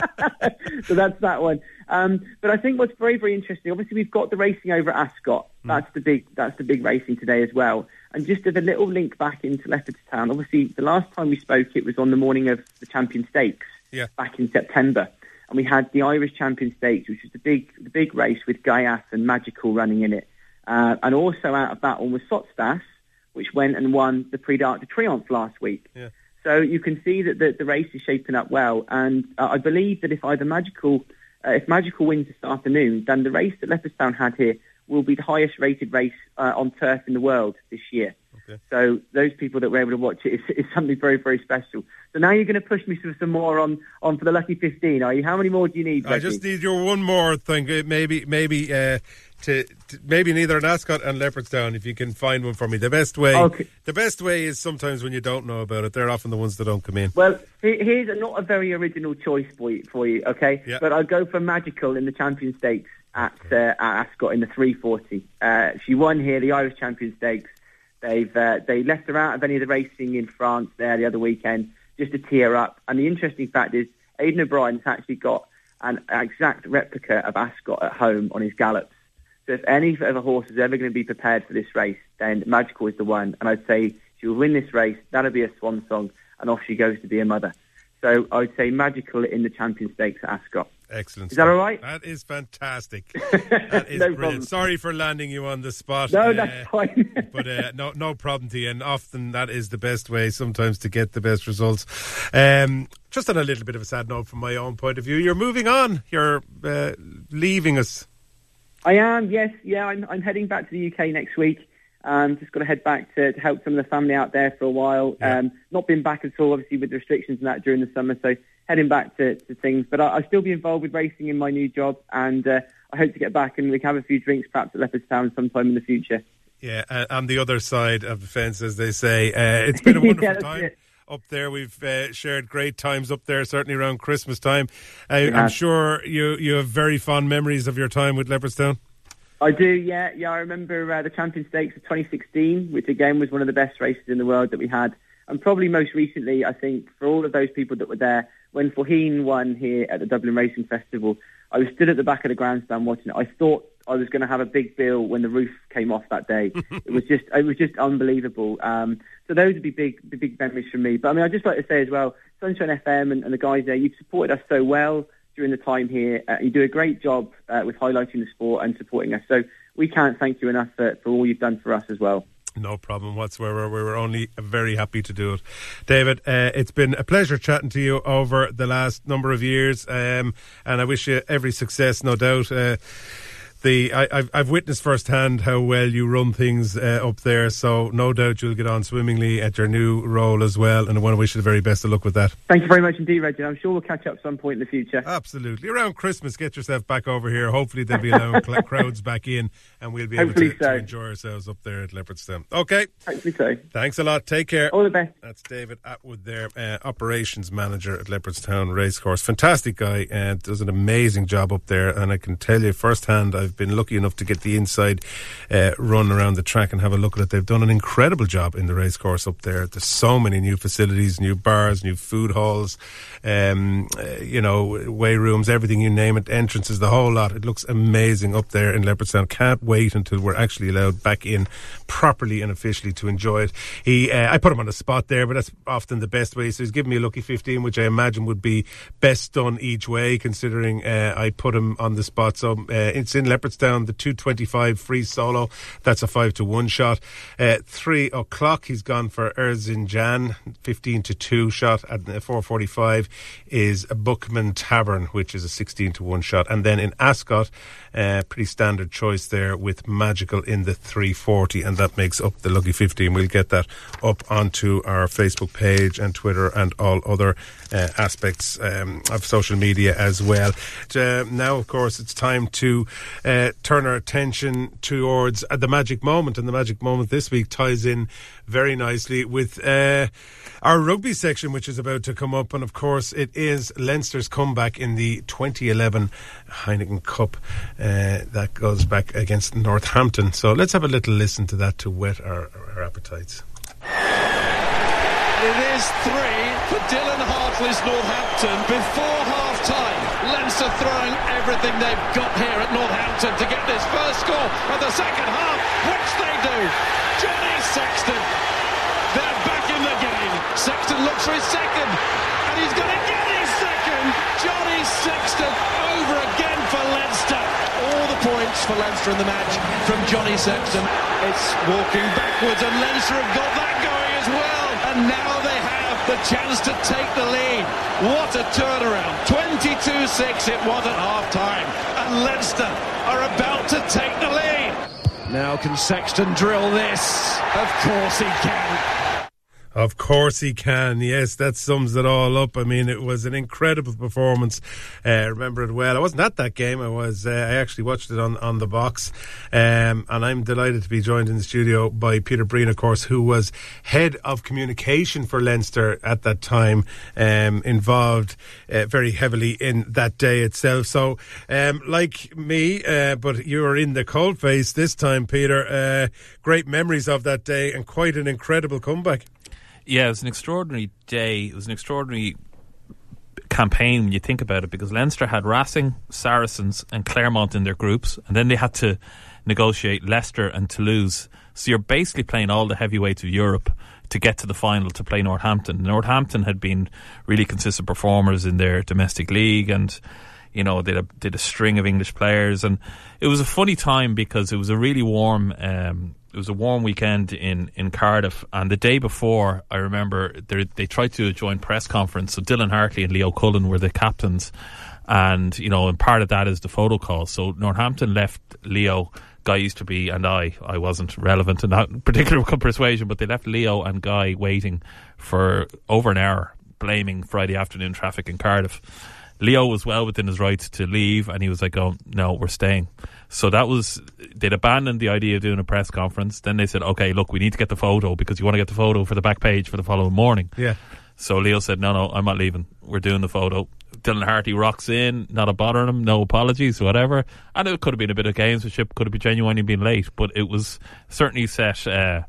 so that's that one. But I think what's very, very interesting, obviously we've got the racing over at Ascot. That's the big racing today as well. And just as a little link back into Leopardstown, obviously the last time we spoke, it was on the morning of the Champion Stakes back in September. And we had the Irish Champion Stakes, which was the big race with Gaiath and Magical running in it. And also out of that one was Sotstas, which went and won the Prix d'Arc de Triomphe last week. Yeah. So you can see that the race is shaping up well. And I believe that if Magical wins this afternoon, then the race that Leopardstown had here will be the highest rated race on turf in the world this year. Okay. So those people that were able to watch it is something very, very special. So now you're going to push me for some more on for the Lucky 15, are you? How many more do you need, Becky? I just need your one more thing. Maybe neither an Ascot and Leopardstown, if you can find one for me. The best way is sometimes when you don't know about it. They're often the ones that don't come in. Well, here's not a very original choice for you, okay? Yeah. But I'll go for Magical in the Champion Stakes at Ascot in the 340. She won here, the Irish Champion Stakes. They left her out of any of the racing in France there the other weekend just to tee her up. And the interesting fact is Aidan O'Brien's actually got an exact replica of Ascot at home on his gallops. So if any other horse is ever going to be prepared for this race, then Magical is the one. And I'd say she'll win this race. That'll be a swan song. And off she goes to be a mother. So I would say Magical in the Champion Stakes at Ascot. Excellent. Is that all right? That is fantastic. That is no brilliant. Problem. Sorry for landing you on the spot. No, that's fine. But no problem to you. And often that is the best way sometimes to get the best results. Just on a little bit of a sad note from my own point of view, you're moving on. You're leaving us. I am, yes. Yeah, I'm heading back to the UK next week. Just got to head back to help some of the family out there for a while. Yeah. Not been back at all, obviously, with the restrictions and that during the summer. So heading back to things. But I'll still be involved with racing in my new job. And I hope to get back and we can have a few drinks perhaps at Leopardstown sometime in the future. Yeah, on the other side of the fence, as they say. It's been a wonderful time. Up there, we've shared great times up there, certainly around Christmas time. I'm sure you have very fond memories of your time with Leopardstown. I do, yeah. I remember the Champion Stakes of 2016, which again was one of the best races in the world that we had. And probably most recently, I think, for all of those people that were there, when Faugheen won here at the Dublin Racing Festival, I was stood at the back of the grandstand watching it. I thought I was going to have a big bill when the roof came off that day. It was just unbelievable. So those would be big memories for me. But I mean, I'd just like to say as well, Sunshine FM and the guys there, you've supported us so well during the time here. You do a great job with highlighting the sport and supporting us. So we can't thank you enough for all you've done for us as well. No problem whatsoever. We were only very happy to do it. David, it's been a pleasure chatting to you over the last number of years, and I wish you every success, no doubt. I've witnessed firsthand how well you run things up there, so no doubt you'll get on swimmingly at your new role as well, and I want to wish you the very best of luck with that. Thank you very much indeed, Reggie. I'm sure we'll catch up some point in the future. Absolutely. Around Christmas, get yourself back over here. Hopefully they'll be allowing crowds back in, and we'll be able to enjoy ourselves up there at Leopardstown. Okay. Hopefully so. Thanks a lot. Take care. All the best. That's David Atwood there, operations manager at Leopardstown Racecourse. Fantastic guy, and does an amazing job up there, and I can tell you firsthand, I've been lucky enough to get the inside run around the track and have a look at it. They've done an incredible job in the racecourse up there. There's so many new facilities, new bars, new food halls, weigh rooms, everything, you name it, entrances, the whole lot. It looks amazing up there in Leopardstown. Can't wait until we're actually allowed back in properly and officially to enjoy it. I put him on the spot there, but that's often the best way. So he's given me a lucky 15, which I imagine would be best done each way, considering I put him on the spot. So it's in Leopardstown, the 2:25 free solo. That's a 5-1 shot. 3 o'clock, he's gone for Erzincan, 15-2 shot. At 4:45 is a Bookman Tavern, which is a 16-1 shot. And then in Ascot, pretty standard choice there with Magical in the 3:40, and that makes up the lucky 15. We'll get that up onto our Facebook page and Twitter and all other aspects of social media as well. Now, of course, it's time to turn our attention towards the Magic Moment, and the Magic Moment this week ties in very nicely with our rugby section, which is about to come up, and of course it is Leinster's comeback in the 2011 Heineken Cup that goes back against Northampton. So let's have a little listen to that to whet our appetites. It is 3 for Dylan Hartley's Northampton before half-time. Leinster throwing everything they've got here at Northampton to get this first score of the second half, which they do. Johnny Sexton, they're back in the game. Sexton looks for his second, and he's going to get his second. Johnny Sexton over again for Leinster. All the points for Leinster in the match from Johnny Sexton. It's walking backwards, and Leinster have got that going as well. And now they have the chance to take the lead. What a turnaround. 22-6 it was at half-time. And Leinster are about to take the lead. Now can Sexton drill this? Of course he can. Of course he can. Yes, that sums it all up. I mean, it was an incredible performance. Remember it well. I wasn't at that game. I actually watched it on the box. And I'm delighted to be joined in the studio by Peter Breen, of course, who was head of communication for Leinster at that time, involved very heavily in that day itself. So, like me, but you were in the coalface this time, Peter. Great memories of that day and quite an incredible comeback. Yeah, it was an extraordinary day. It was an extraordinary campaign when you think about it, because Leinster had Racing, Saracens and Clermont in their groups, and then they had to negotiate Leicester and Toulouse. So you're basically playing all the heavyweights of Europe to get to the final to play Northampton. Northampton had been really consistent performers in their domestic league, and they did a string of English players, and it was a funny time because it was a really warm weekend in Cardiff, and the day before, I remember they tried to do a joint press conference. So Dylan Hartley and Leo Cullen were the captains, and and part of that is the photo call. So Northampton left Leo, Guy used to be, and I wasn't relevant in that particular persuasion, but they left Leo and Guy waiting for over an hour, blaming Friday afternoon traffic in Cardiff. Leo was well within his rights to leave, and he was like, oh, no, we're staying. So they'd abandoned the idea of doing a press conference. Then they said, okay, look, we need to get the photo, because you want to get the photo for the back page for the following morning. Yeah. So Leo said, no, I'm not leaving. We're doing the photo. Dylan Hartley rocks in, not a bother on him, no apologies, whatever. And it could have been a bit of gamesmanship, could have been genuinely been late, but it was certainly set.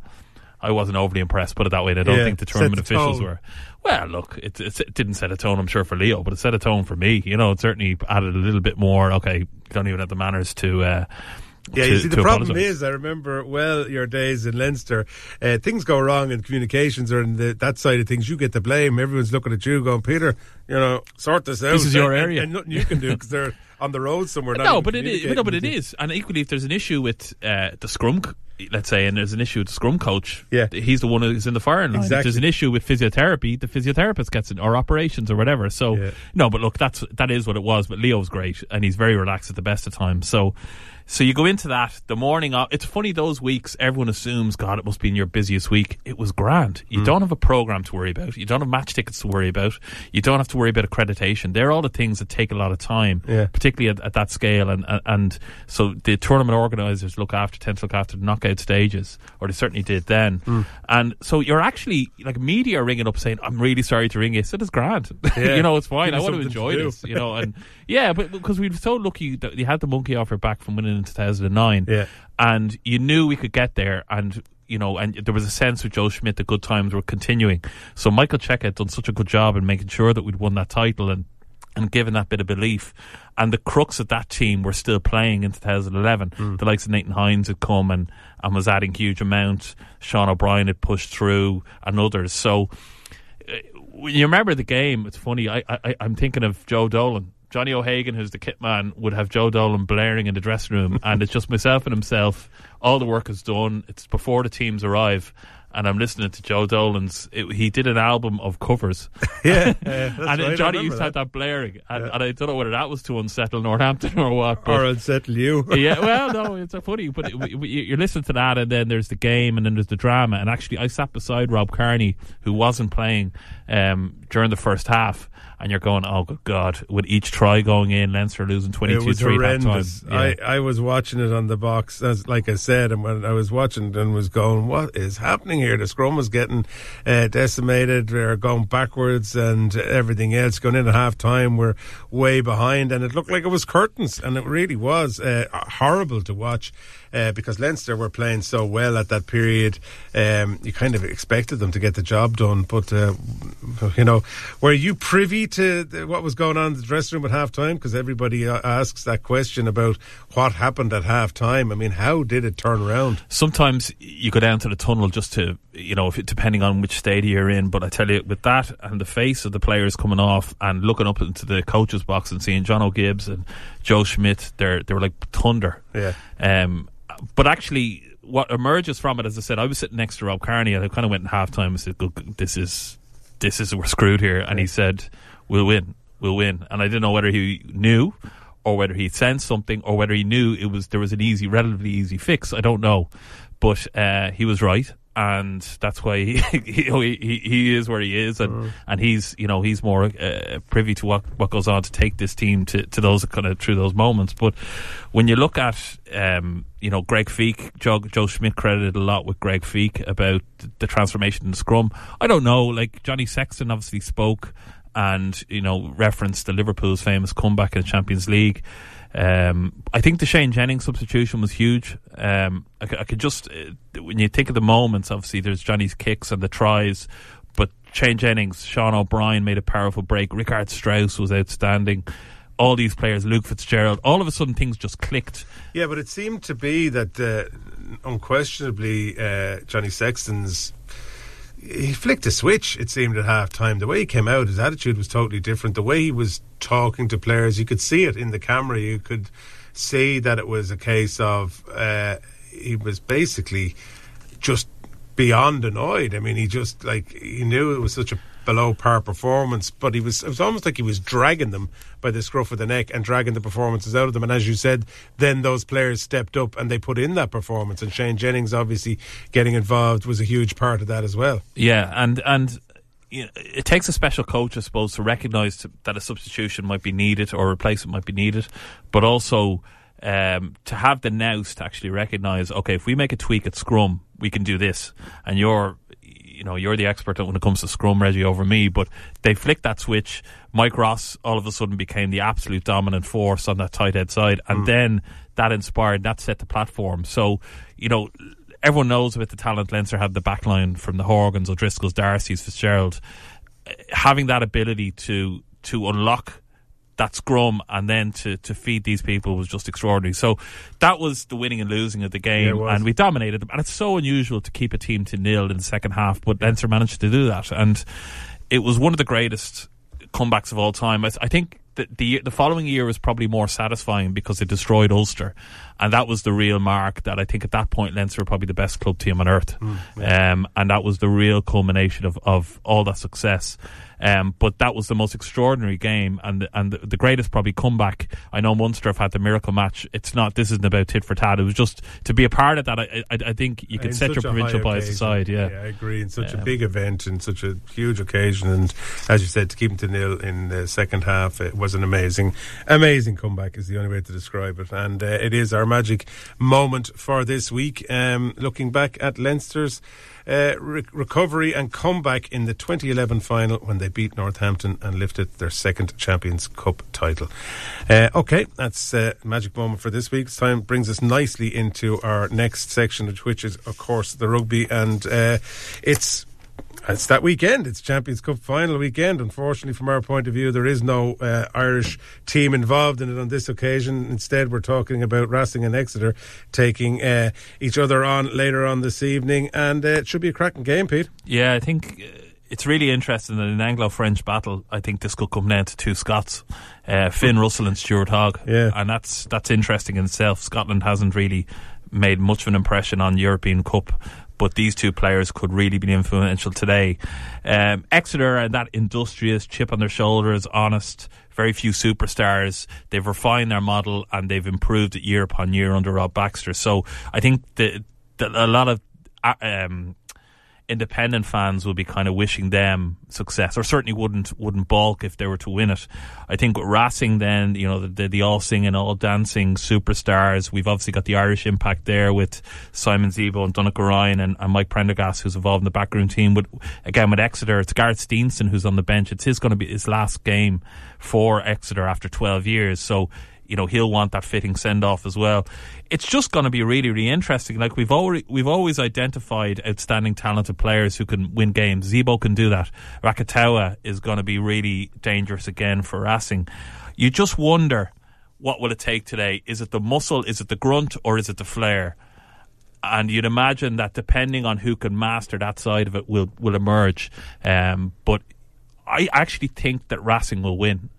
I wasn't overly impressed, put it that way, and I don't think the tournament officials were. Well, look, it didn't set a tone, I'm sure, for Leo, but it set a tone for me. It certainly added a little bit more. Okay, you don't even have the manners to Yeah, you see, the problem apologise. is, I remember well your days in Leinster. Things go wrong in communications or in that side of things. You get the blame. Everyone's looking at you, going, "Peter, sort this out." This is your area, and nothing you can do because they're on the road somewhere. But it is. And equally, if there's an issue with the scrum, let's say, and there's an issue with the scrum coach, he's the one who's in the firing line. Exactly. If there's an issue with physiotherapy, the physiotherapist gets it, or operations or whatever. So no, but look, that is what it was. But Leo's great, and he's very relaxed at the best of times. So you go into that the morning of. It's funny, those weeks everyone assumes, God, it must be in your busiest week. It was grand. You don't have a programme to worry about. You don't have match tickets to worry about. You don't have to worry about accreditation. They're all the things that take a lot of time, particularly at that scale. And so the tournament organisers tend to look after the knockout stages, or they certainly did then. And so you're actually, like, media ringing up saying, "I'm really sorry to ring you." So it's grand. It's fine. I want to enjoy this. And but because we were so lucky that you had the monkey off your back from winning in 2009, and you knew we could get there, and and there was a sense with Joe Schmidt the good times were continuing. So Michael Cheika had done such a good job in making sure that we'd won that title and given that bit of belief. And the crux of that team were still playing in 2011. The likes of Nathan Hines had come and was adding huge amount. Sean O'Brien had pushed through, and others. So when you remember the game, it's funny, I'm thinking of Joe Dolan. Johnny O'Hagan, who's the kit man, would have Joe Dolan blaring in the dressing room, and it's just myself and himself. All the work is done. It's before the teams arrive, and I'm listening to Joe Dolan's. He did an album of covers. And right, Johnny used to have that blaring, and I don't know whether that was to unsettle Northampton or what. Or unsettle you. Well, no, it's so funny, but you're listening to that, and then there's the game, and then there's the drama. And actually, I sat beside Rob Kearney, who wasn't playing during the first half. And you're going, oh, good God, with each try going in, Leinster losing 22-3 it was horrendous. that time. I was watching it on the box, like I said, and when I was watching and was going, what is happening here? The scrum was getting decimated, they're going backwards and everything else. Going in at half-time, we're way behind, and it looked like it was curtains, and it really was horrible to watch. Because Leinster were playing so well at that period, you kind of expected them to get the job done. But, were you privy to what was going on in the dressing room at half-time? Because everybody asks that question about what happened at half-time. I mean, how did it turn around? Sometimes you go down to the tunnel just to, depending on which stadium you're in. But I tell you, with that and the face of the players coming off and looking up into the coach's box and seeing John O'Gibbs and Joe Schmidt, they were like thunder. But actually, what emerges from it, as I said, I was sitting next to Rob Kearney, and I kind of went in half-time and said, this is we're screwed here. And he said, we'll win. And I didn't know whether he knew or whether he sensed something or whether he knew there was an relatively easy fix. I don't know. But he was right. And that's why he is where he is, and he's more privy to what goes on to take this team to those kind of through those moments. But when you look at Greg Feek, Joe Schmidt credited a lot with Greg Feek about the transformation in the scrum. I don't know, like Johnny Sexton obviously spoke and referenced the Liverpool's famous comeback in the Champions League. I think the Shane Jennings substitution was huge. I could just, when you think of the moments, obviously there's Johnny's kicks and the tries, but Shane Jennings, Sean O'Brien made a powerful break. Richard Strauss was outstanding. All these players, Luke Fitzgerald, all of a sudden things just clicked. Yeah, but it seemed to be that unquestionably Johnny Sexton's, he flicked a switch, it seemed, at half-time. The way he came out, his attitude was totally different. The way he was talking to players, you could see it in the camera. You could see that it was a case of he was basically just beyond annoyed. I mean, he knew it was such a below-par performance, but it was almost like he was dragging them by the scruff of the neck and dragging the performances out of them. And as you said, then those players stepped up and they put in that performance, and Shane Jennings obviously getting involved was a huge part of that as well. Yeah, and it takes a special coach, I suppose, to recognise that a substitution might be needed or a replacement might be needed, but also to have the nous to actually recognise, okay, if we make a tweak at scrum, we can do this. And you're the expert when it comes to scrum, Reggie, over me, but they flicked that switch. Mike Ross all of a sudden became the absolute dominant force on that tight head side, and then that inspired, that set the platform. So, everyone knows about the talent Leinster had the backline from the Horgans, O'Driscolls, Darcy's, Fitzgerald. Having that ability to unlock that scrum and then to feed these people was just extraordinary. So that was the winning and losing of the game, and we dominated them. And it's so unusual to keep a team to 0 in the second half, but Leinster managed to do that, and it was one of the greatest comebacks of all time. I think that the following year was probably more satisfying because it destroyed Ulster, and that was the real mark that I think at that point Leinster were probably the best club team on earth. And that was the real culmination of all that success. But that was the most extraordinary game, and the greatest probably comeback. I know Munster have had the miracle match. This isn't about tit for tat. It was just to be a part of that. I think you can set your provincial bias aside. Yeah, I agree. In such a big event and such a huge occasion, and as you said, to keep them to 0 in the second half, it was an amazing comeback. Is the only way to describe it, and it is our magic moment for this week. Looking back at Leinster's recovery and comeback in the 2011 final when they beat Northampton and lifted their second Champions Cup title. Okay, that's magic moment for this week. This time brings us nicely into our next section, which is, of course, the rugby, and it's that weekend. It's Champions Cup final weekend. Unfortunately, from our point of view, there is no Irish team involved in it on this occasion. Instead, we're talking about Racing and Exeter taking each other on later on this evening, and it should be a cracking game, Pete. Yeah, I think it's really interesting that in an Anglo-French battle, I think this could come down to two Scots, Finn Russell and Stuart Hogg. Yeah. And that's interesting in itself. Scotland hasn't really made much of an impression on European Cup, but these two players could really be influential today. Exeter are that industrious, chip on their shoulders, honest, very few superstars. They've refined their model and they've improved it year upon year under Rob Baxter. So I think that a lot of independent fans will be kind of wishing them success, or certainly wouldn't balk if they were to win it. I think with Racing then, the all singing, all dancing superstars, we've obviously got the Irish impact there with Simon Zebo and Donnacha Ryan and Mike Prendergast, who's involved in the backroom team. But again, with Exeter, it's Gareth Steenson who's on the bench. It's going to be his last game for Exeter after 12 years. So, he'll want that fitting send-off as well. It's just going to be really, really interesting. Like we've always identified outstanding talented players who can win games. Zebo can do that. Rakatawa is going to be really dangerous again for Racing. You just wonder, what will it take today? Is it the muscle, is it the grunt, or is it the flair? And you'd imagine that depending on who can master that side of it will emerge. But I actually think that Racing will win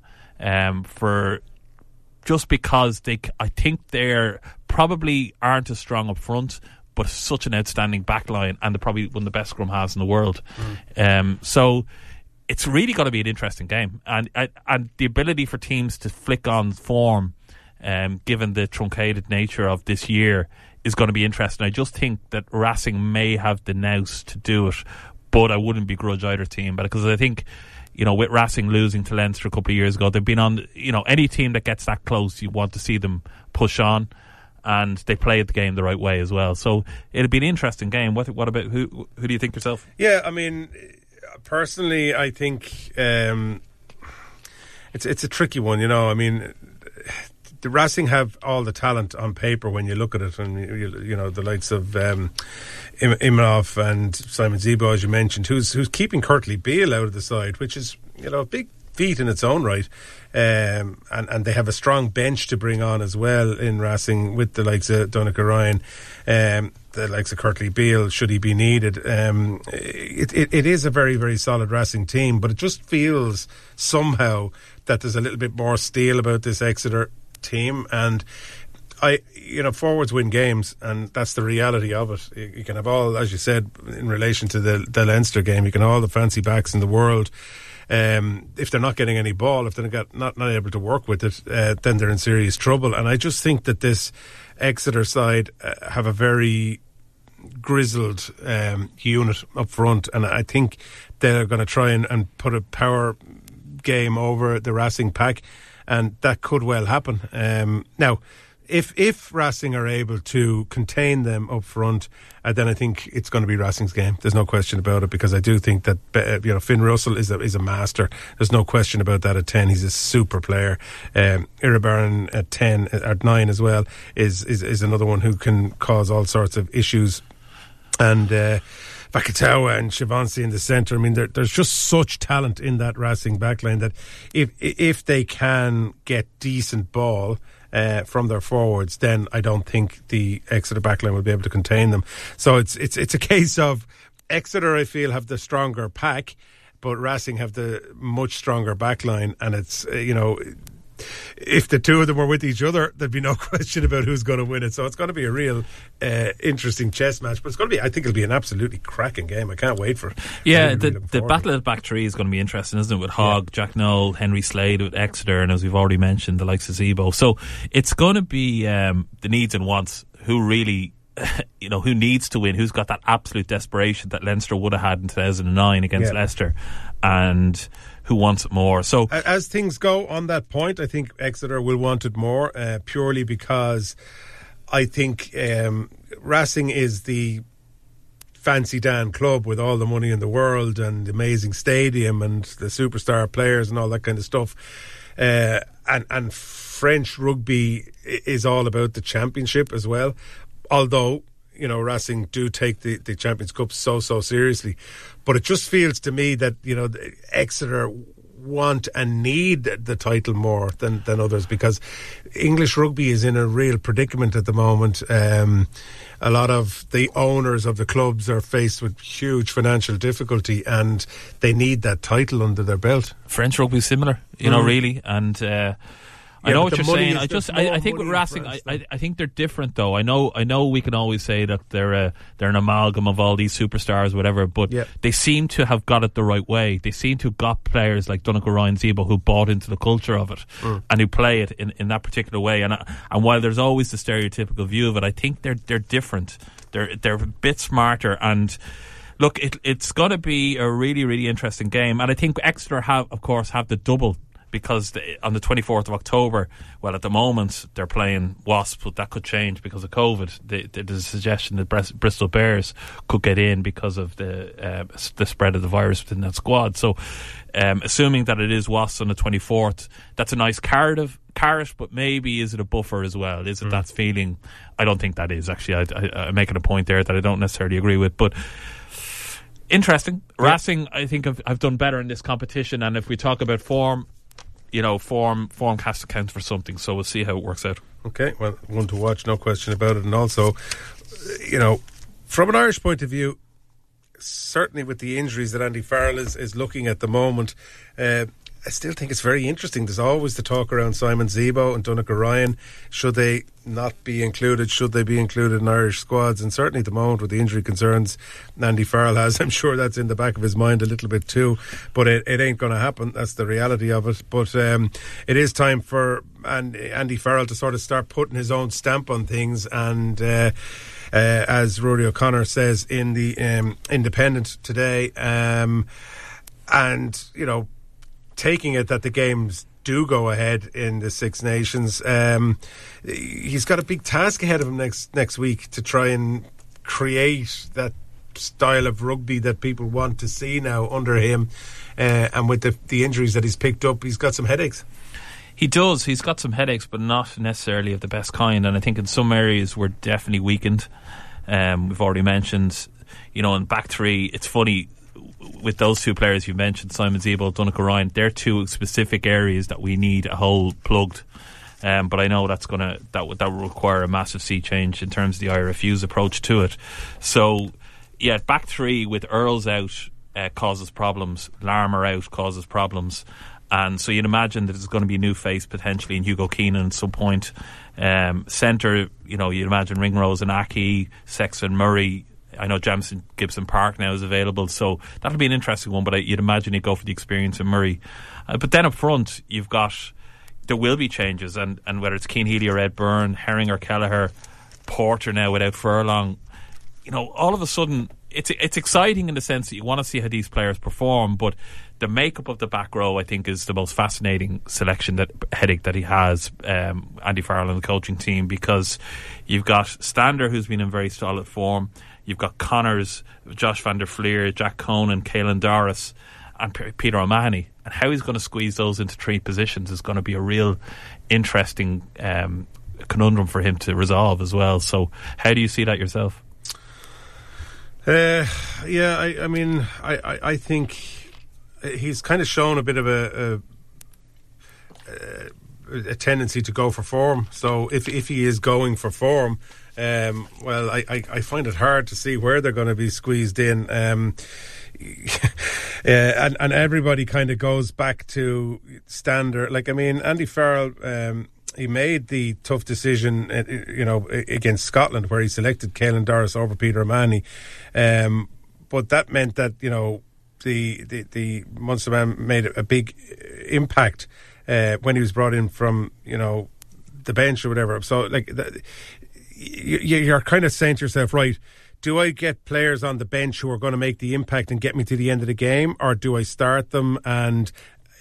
just because I think they're probably aren't as strong up front, but such an outstanding backline, and they're probably one of the best scrum halves in the world. So it's really going to be an interesting game, and the ability for teams to flick on form, given the truncated nature of this year, is going to be interesting. I just think that Racing may have the nous to do it, but I wouldn't begrudge either team, because I think, with Racing losing to Leinster a couple of years ago, they've been on, any team that gets that close, you want to see them push on, and they played the game the right way as well. So it'll be an interesting game. What about who do you think yourself? Yeah, I mean, personally, I think it's a tricky one. I mean, the Racing have all the talent on paper when you look at it, and the likes of Imhoff and Simon Zebo, as you mentioned, who's keeping Curtly Beale out of the side, which is a big feat in its own right, and they have a strong bench to bring on as well in Racing with the likes of Donnacha Ryan, the likes of Curtly Beale should he be needed. It is a very, very solid Racing team, but it just feels somehow that there's a little bit more steel about this Exeter team, and forwards win games, and that's the reality of it. You can have all, as you said, in relation to the Leinster game, you can have all the fancy backs in the world. If they're not getting any ball, if they're not able to work with it, then they're in serious trouble. And I just think that this Exeter side have a very grizzled unit up front, and I think they're going to try and put a power game over the Racing pack, and that could well happen. Now, if Racing are able to contain them up front, then I think it's going to be Racing's game. There's no question about it, because I do think that Finn Russell is a master. There's no question about that at 10. He's a super player. Iribarren at 10, at 9 as well, is another one who can cause all sorts of issues. And Vakatawa and Shivansi in the centre. I mean, there's just such talent in that Racing backline that if they can get decent ball from their forwards, then I don't think the Exeter backline will be able to contain them. So it's a case of Exeter, I feel, have the stronger pack, but Racing have the much stronger backline, and it's, if the two of them were with each other, there'd be no question about who's going to win it. So it's going to be a real interesting chess match. But it's going to be, I think it'll be an absolutely cracking game. I can't wait for it. Yeah, the battle of the back three is going to be interesting, isn't it? With Hogg, Jack Noel, Henry Slade with Exeter, and as we've already mentioned, the likes of Zebo. So it's going to be the needs and wants, who really, who needs to win, who's got that absolute desperation that Leinster would have had in 2009 against Leicester, and who wants it more. So as things go on that point, I think Exeter will want it more, purely because I think Racing is the fancy Dan club with all the money in the world and the amazing stadium and the superstar players and all that kind of stuff. And French rugby is all about the championship as well. Although, Racing do take the Champions Cup so seriously. But it just feels to me that, Exeter want and need the title more than others, because English rugby is in a real predicament at the moment. A lot of the owners of the clubs are faced with huge financial difficulty, and they need that title under their belt. French rugby is similar, really, and I know what you're saying. I think with Racing, I think they're different though. I know we can always say that they're an amalgam of all these superstars, whatever, but they seem to have got it the right way. They seem to have got players like Donnacha Ryan Zebo who bought into the culture of it and who play it in that particular way. And while there's always the stereotypical view of it, I think they're different. They're a bit smarter, and look, it's going to be a really, really interesting game. And I think Exeter have the double, because on the 24th of October, well, at the moment they're playing Wasps, but that could change because of COVID. There's a suggestion that Bristol Bears could get in because of the spread of the virus within that squad. So assuming that it is Wasps on the 24th, that's a nice carrot, but maybe is it a buffer as well? Is it that feeling? I don't think that is, actually. I'm making a point there that I don't necessarily agree with, but interesting. Racing, I think, have done better in this competition, and if we talk about form, form has to count for something, so we'll see how it works out. Okay, well, one to watch, no question about it. And also, from an Irish point of view, certainly with the injuries that Andy Farrell is looking at the moment, I still think it's very interesting. There's always the talk around Simon Zebo and Donnacha Ryan. Should they not be included? Should they be included in Irish squads? And certainly at the moment, with the injury concerns Andy Farrell has, I'm sure that's in the back of his mind a little bit too. But it ain't going to happen. That's the reality of it. But it is time for Andy Farrell to sort of start putting his own stamp on things. And as Rory O'Connor says in the Independent today, taking it that the games do go ahead in the Six Nations, he's got a big task ahead of him next week to try and create that style of rugby that people want to see now under him, and with the injuries that he's picked up, he's got some headaches. He does. He's got some headaches, but not necessarily of the best kind, and I think in some areas we're definitely weakened. We've already mentioned, in back three, it's funny, with those two players you mentioned, Simon Zebo, Donnacha Ryan, they're two specific areas that we need a hole plugged. But I know that will require a massive sea change in terms of the IRFU's approach to it. So, back three with Earls out causes problems. Larmour out causes problems. And so you'd imagine that there's going to be a new face potentially in Hugo Keenan at some point. Centre, you'd imagine Ringrose and Aki, Sexton, Murray. I know Jamison Gibson Park now is available, so that'll be an interesting one, but you'd imagine he'd go for the experience of Murray. But then up front, there will be changes, and whether it's Keane Healy or Ed Byrne, Herring or Kelleher, Porter now without Furlong, all of a sudden, it's exciting in the sense that you want to see how these players perform, but the makeup of the back row, I think, is the most fascinating headache that he has, Andy Farrell and the coaching team, because you've got Stander, who's been in very solid form. You've got Connors, Josh van der Fleer, Jack Conan, Caelan Doris, and Peter O'Mahony. And how he's going to squeeze those into three positions is going to be a real interesting conundrum for him to resolve as well. So how do you see that yourself? I mean, I think he's kind of shown a bit of a tendency to go for form. So if he is going for form, well, I find it hard to see where they're going to be squeezed in. And everybody kind of goes back to standard. Like, I mean, Andy Farrell, he made the tough decision, against Scotland, where he selected Caelan Doris over Peter O'Mahony. But that meant that, the Munster man made a big impact when he was brought in from, the bench or whatever. So, like, you're kind of saying to yourself, right, do I get players on the bench who are going to make the impact and get me to the end of the game, or do I start them and,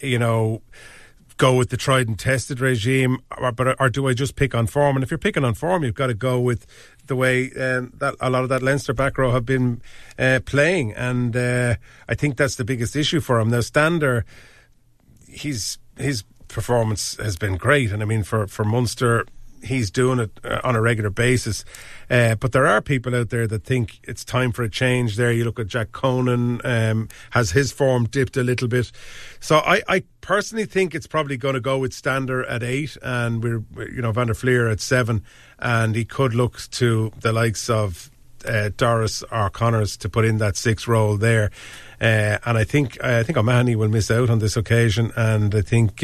go with the tried and tested regime, or do I just pick on form? And if you're picking on form, you've got to go with the way that a lot of that Leinster back row have been playing, and I think that's the biggest issue for him. Now, Stander, his performance has been great, and I mean for Munster, he's doing it on a regular basis. But there are people out there that think it's time for a change there. You look at Jack Conan, has his form dipped a little bit. So I personally think it's probably going to go with Stander at 8, and we're, Van der Fleer at 7, and he could look to the likes of Doris or Connors to put in that 6 role there. And I think O'Mahony will miss out on this occasion, and I think,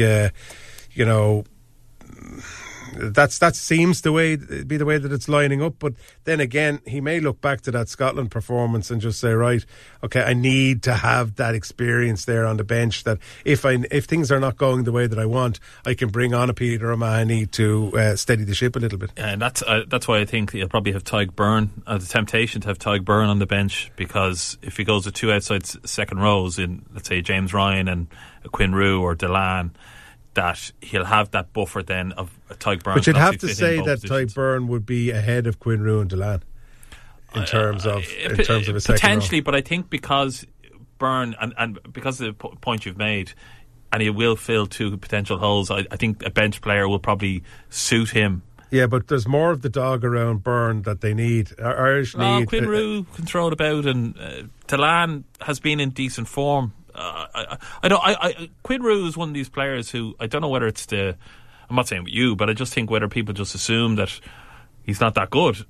that seems be the way that it's lining up. But then again, he may look back to that Scotland performance and just say, right, okay, I need to have that experience there on the bench, that if things are not going the way that I want, I can bring on a Peter O'Mahony to steady the ship a little bit. And that's why I think he'll probably have Tadhg Byrne, the temptation to have Tadhg Byrne on the bench, because if he goes with 2 outside second rows in, let's say, James Ryan and Quinn Roux or Delan, that he'll have that buffer then of Tadhg Byrne. But you'd have to say that Tadhg Byrne would be ahead of Quinn Roux and Delan in terms of a second potentially, row. But I think because Byrne and because of the point you've made, and he will fill 2 potential holes, I think a bench player will probably suit him. Yeah, but there's more of the dog around Byrne that they need. Irish need. Quinn Roux can throw it about, and Delan has been in decent form. Quinn Roux is one of these players who, I don't know whether it's I'm not saying with you, but I just think whether people just assume that he's not that good.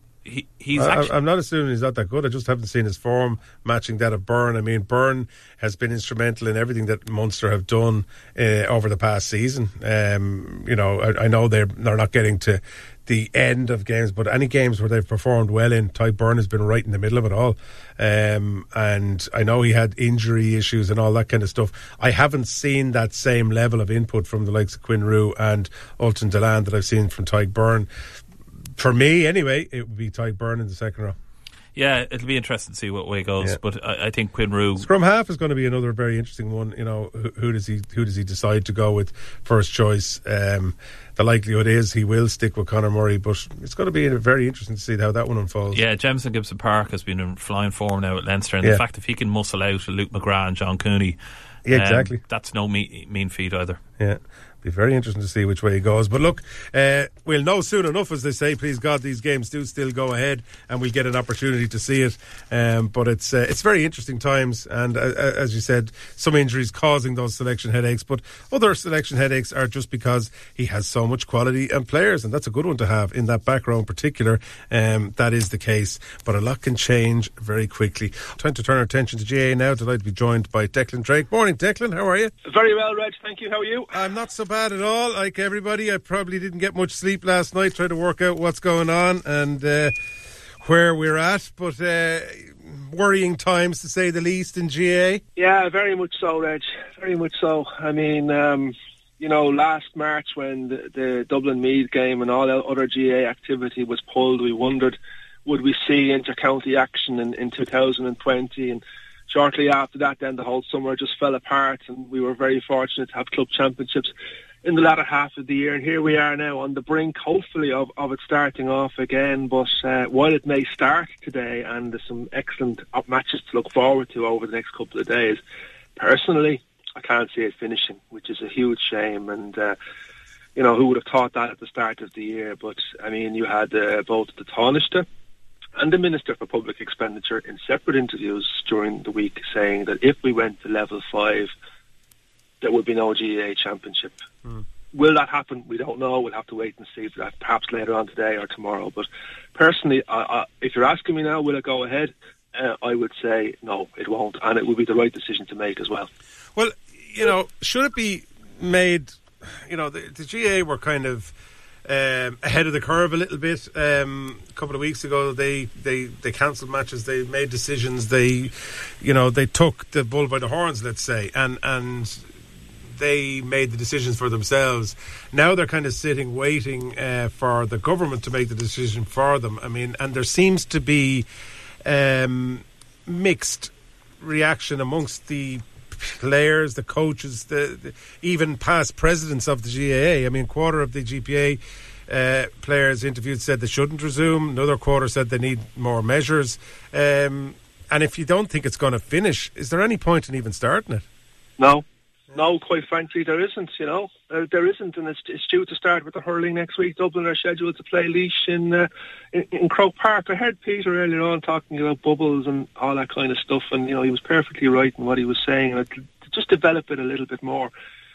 I'm not assuming he's not that good. I just haven't seen his form matching that of Byrne. I mean, Byrne has been instrumental in everything that Munster have done over the past season. I know they're not getting to the end of games, but any games where they've performed well in, Tadhg Byrne has been right in the middle of it all. And I know he had injury issues and all that kind of stuff. I haven't seen that same level of input from the likes of Quinn Roux and Ultan Delan that I've seen from Tadhg Byrne. For me, anyway, it would be Tadhg Byrne in the second row. Yeah, it'll be interesting to see what way it goes. Yeah. But I think Quinn Roux, scrum half is going to be another very interesting one. Who does he decide to go with first choice? The likelihood is he will stick with Conor Murray, but it's going to be very interesting to see how that one unfolds. Yeah, Jemison Gibson Park has been in flying form now at Leinster, and the fact if he can muscle out Luke McGrath and John Cooney, exactly, that's no mean feat either. Yeah. Be very interesting to see which way he goes. But look, we'll know soon enough, as they say. Please God, these games do still go ahead, and we'll get an opportunity to see it. But it's very interesting times, and as you said, some injuries causing those selection headaches, but other selection headaches are just because he has so much quality and players, and that's a good one to have in that back row in particular. That is the case, but a lot can change very quickly. Time to turn our attention to GAA now. Delighted to be joined by Declan Drake. Morning, Declan. How are you? Very well, Reg. Thank you. How are you? I'm not so bad at all. Like everybody, I probably didn't get much sleep last night trying to work out what's going on and where we're at, but worrying times to say the least in GAA. Yeah, very much so, Reg. Very much so. I mean, last March when the Dublin Meath game and all other GAA activity was pulled, we wondered, would we see inter-county action in 2020, and shortly after that, then the whole summer just fell apart, and we were very fortunate to have club championships in the latter half of the year, and here we are now on the brink, hopefully, of it starting off again. But while it may start today, and there's some excellent matches to look forward to over the next couple of days, personally, I can't see it finishing, which is a huge shame. And who would have thought that at the start of the year? But I mean, you had both the Taoiseach and the Minister for Public Expenditure in separate interviews during the week saying that if we went to level 5, there would be no GAA championship. Will that happen? We don't know. We'll have to wait and see for that, perhaps later on today or tomorrow. But personally, if you're asking me now, will it go ahead? I would say no, it won't, and it would be the right decision to make as well. Well, should it be made? The GAA were kind of ahead of the curve a little bit. A couple of weeks ago, they cancelled matches. They made decisions. They took the bull by the horns, let's say, and they made the decisions for themselves. Now they're kind of sitting, waiting for the government to make the decision for them. I mean, and there seems to be mixed reaction amongst the players, the coaches, the even past presidents of the GAA. I mean, a quarter of the GPA players interviewed said they shouldn't resume. Another quarter said they need more measures. And if you don't think it's going to finish, is there any point in even starting it? No, quite frankly, there isn't, There isn't, and it's due to start with the hurling next week. Dublin are scheduled to play Laois in Croke Park. I heard Peter earlier on talking about bubbles and all that kind of stuff, and, he was perfectly right in what he was saying. And to just develop it a little bit more,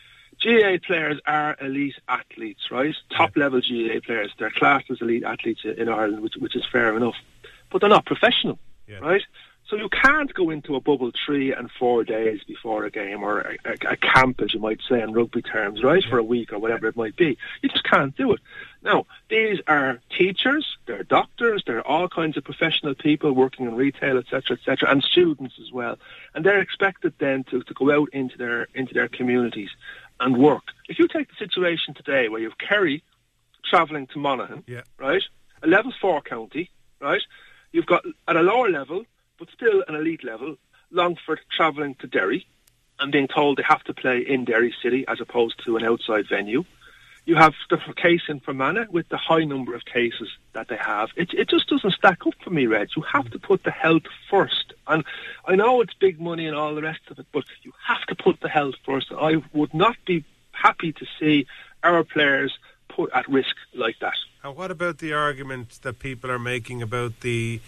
GAA players are elite athletes, right? Top-level GAA players. They're classed as elite athletes in Ireland, which is fair enough. But they're not professional, right? So you can't go into a bubble 3 and 4 days before a game, or a camp, as you might say in rugby terms, right, for a week or whatever it might be. You just can't do it. Now, these are teachers, they're doctors, they're all kinds of professional people working in retail, etc., and students as well. And they're expected then to go out into their communities and work. If you take the situation today where you have Kerry travelling to Monaghan, right, a level 4 county, right, you've got at a lower level, but still an elite level, Longford travelling to Derry and being told they have to play in Derry City as opposed to an outside venue. You have the case in Fermanagh with the high number of cases that they have. It just doesn't stack up for me, Reg. You have to put the health first. And I know it's big money and all the rest of it, but you have to put the health first. I would not be happy to see our players put at risk like that. And what about the argument that people are making about the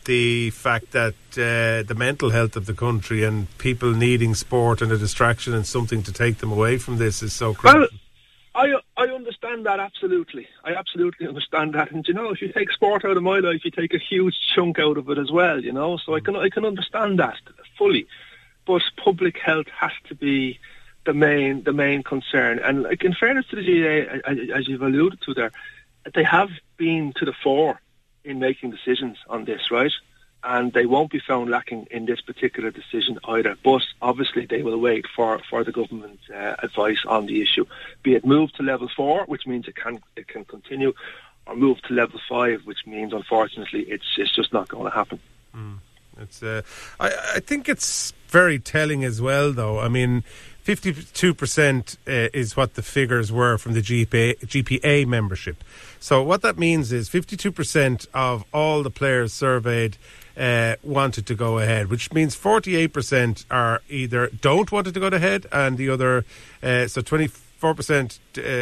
fact that the mental health of the country and people needing sport and a distraction and something to take them away from this is so critical? Well, I understand that, absolutely. I absolutely understand that. And, if you take sport out of my life, you take a huge chunk out of it as well, So I can understand that fully. But public health has to be the main concern. And, in fairness to the GAA, as you've alluded to there, they have been to the fore in making decisions on this, right? And they won't be found lacking in this particular decision either. But obviously they will wait for the government's advice on the issue. Be it move to level 4, which means it can continue, or move to level 5, which means unfortunately it's just not going to happen. It's I think it's very telling as well, though. I mean, 52% is what the figures were from the GPA membership. So what that means is 52% of all the players surveyed wanted to go ahead, which means 48% are either don't want it to go ahead, and the other, so 24%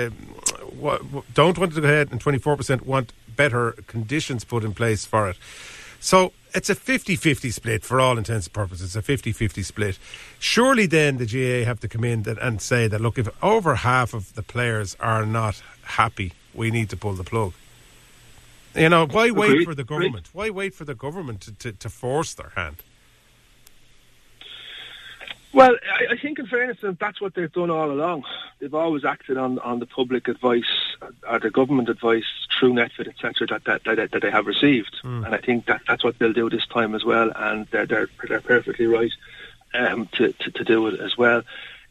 don't want it to go ahead, and 24% want better conditions put in place for it. So it's a 50-50 split for all intents and purposes, a 50-50 split. Surely then the GAA have to come in and say that, look, if over half of the players are not happy, we need to pull the plug. Why wait for the government? Why wait for the government to force their hand? Well, I think in fairness, that's what they've done all along. They've always acted on the public advice, or the government advice through Netfit, etc., that they have received, and I think that's what they'll do this time as well. And they're perfectly right to do it as well.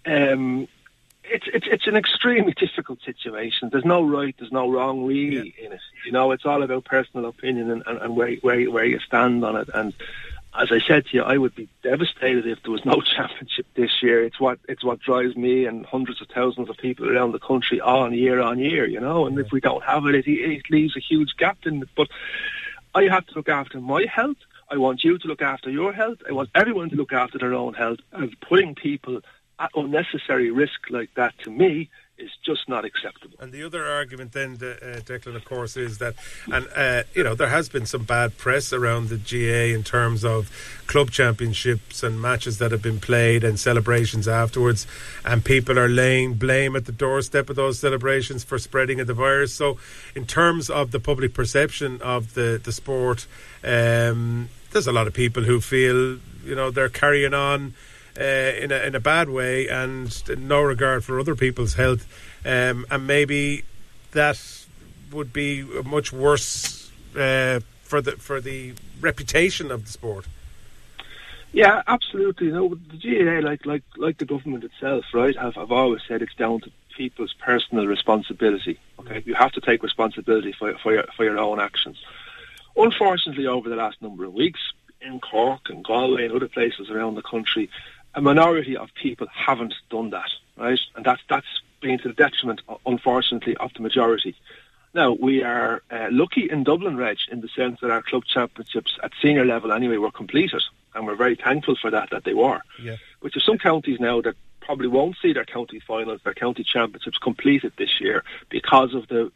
It's an extremely difficult situation. There's no right, there's no wrong really in it. It's all about personal opinion and where you stand on it. And as I said to you, I would be devastated if there was no championship this year. It's what drives me and hundreds of thousands of people around the country on year. And if we don't have it, it leaves a huge gap in it. But I have to look after my health. I want you to look after your health. I want everyone to look after their own health. And putting people at unnecessary risk like that, to me, is just not acceptable. And the other argument then, Declan, of course, is that, and there has been some bad press around the GAA in terms of club championships and matches that have been played and celebrations afterwards, and people are laying blame at the doorstep of those celebrations for spreading of the virus. So in terms of the public perception of the sport, there's a lot of people who feel, they're carrying on in a bad way and no regard for other people's health, and maybe that would be much worse for the reputation of the sport. Yeah, absolutely. The GAA, like the government itself, right, I've always said it's down to people's personal responsibility. Okay, you have to take responsibility for your own actions. Unfortunately, over the last number of weeks in Cork and Galway and other places around the country, a minority of people haven't done that, right? And that's been to the detriment, unfortunately, of the majority. Now, we are lucky in Dublin, Reg, in the sense that our club championships at senior level anyway were completed, and we're very thankful for that they were. Yeah. But there's some counties now that probably won't see their county finals, their county championships completed this year because of the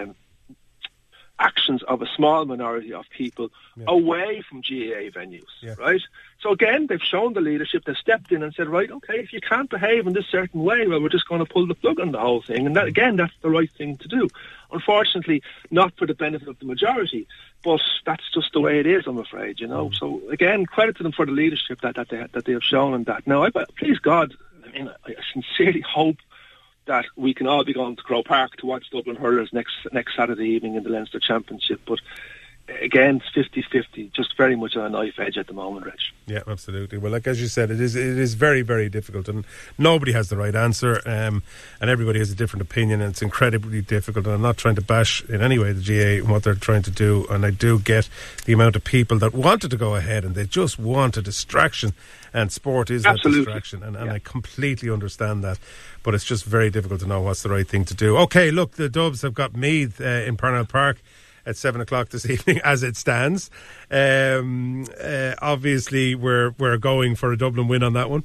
actions of a small minority of people away from GAA venues, right? So again, they've shown the leadership, they've stepped in and said, right, okay, if you can't behave in this certain way, well, we're just going to pull the plug on the whole thing. And that, again, that's the right thing to do. Unfortunately, not for the benefit of the majority, but that's just the way it is, I'm afraid, So again, credit to them for the leadership that they have shown in that. Now, please God, I sincerely hope that we can all be going to Croke Park to watch Dublin hurlers next Saturday evening in the Leinster Championship. But again, it's 50-50, just very much on a knife edge at the moment, Rich. Yeah, absolutely. Well, as you said, it is very, very difficult, and nobody has the right answer, and everybody has a different opinion, and it's incredibly difficult. And I'm not trying to bash in any way the GAA and what they're trying to do, and I do get the amount of people that wanted to go ahead and they just want a distraction, and sport is that distraction, and I completely understand that. But it's just very difficult to know what's the right thing to do. Okay, look, the Dubs have got Meath in Parnell Park at 7 o'clock this evening as it stands. Obviously, we're going for a Dublin win on that one.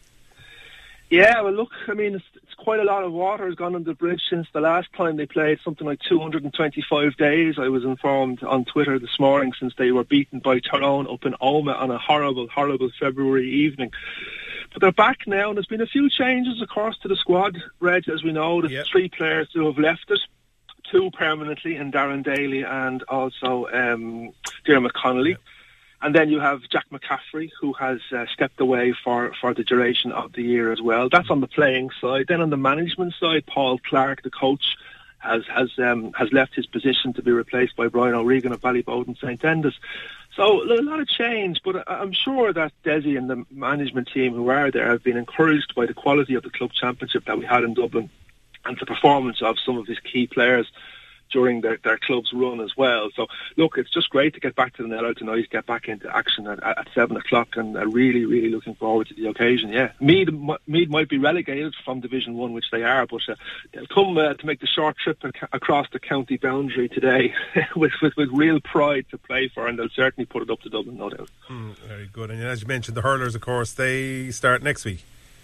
Yeah, well, look, it's quite a lot of water has gone under the bridge since the last time they played, something like 225 days. I was informed on Twitter this morning, since they were beaten by Tyrone up in Omagh on a horrible, horrible February evening. But they're back now, and there's been a few changes, of course, to the squad, Reg, as we know. There's 3 players who have left it, 2 permanently, in Darren Daly and also Diarmuid Connolly. And then you have Jack McCaffrey, who has stepped away for the duration of the year as well. That's on the playing side. Then on the management side, Paul Clark, the coach, has left his position to be replaced by Brian O'Regan of Ballybowden St Enda's. So a lot of change, but I'm sure that Desi and the management team who are there have been encouraged by the quality of the club championship that we had in Dublin and the performance of some of his key players during their club's run as well. So, look, it's just great to get back to the Netherlands tonight, get back into action at 7 o'clock, and really, really looking forward to the occasion, yeah. Meath might be relegated from Division 1, which they are, but they'll come to make the short trip across the county boundary today with real pride to play for, and they'll certainly put it up to Dublin, no doubt. Very good. And as you mentioned, the hurlers, of course, they start next week.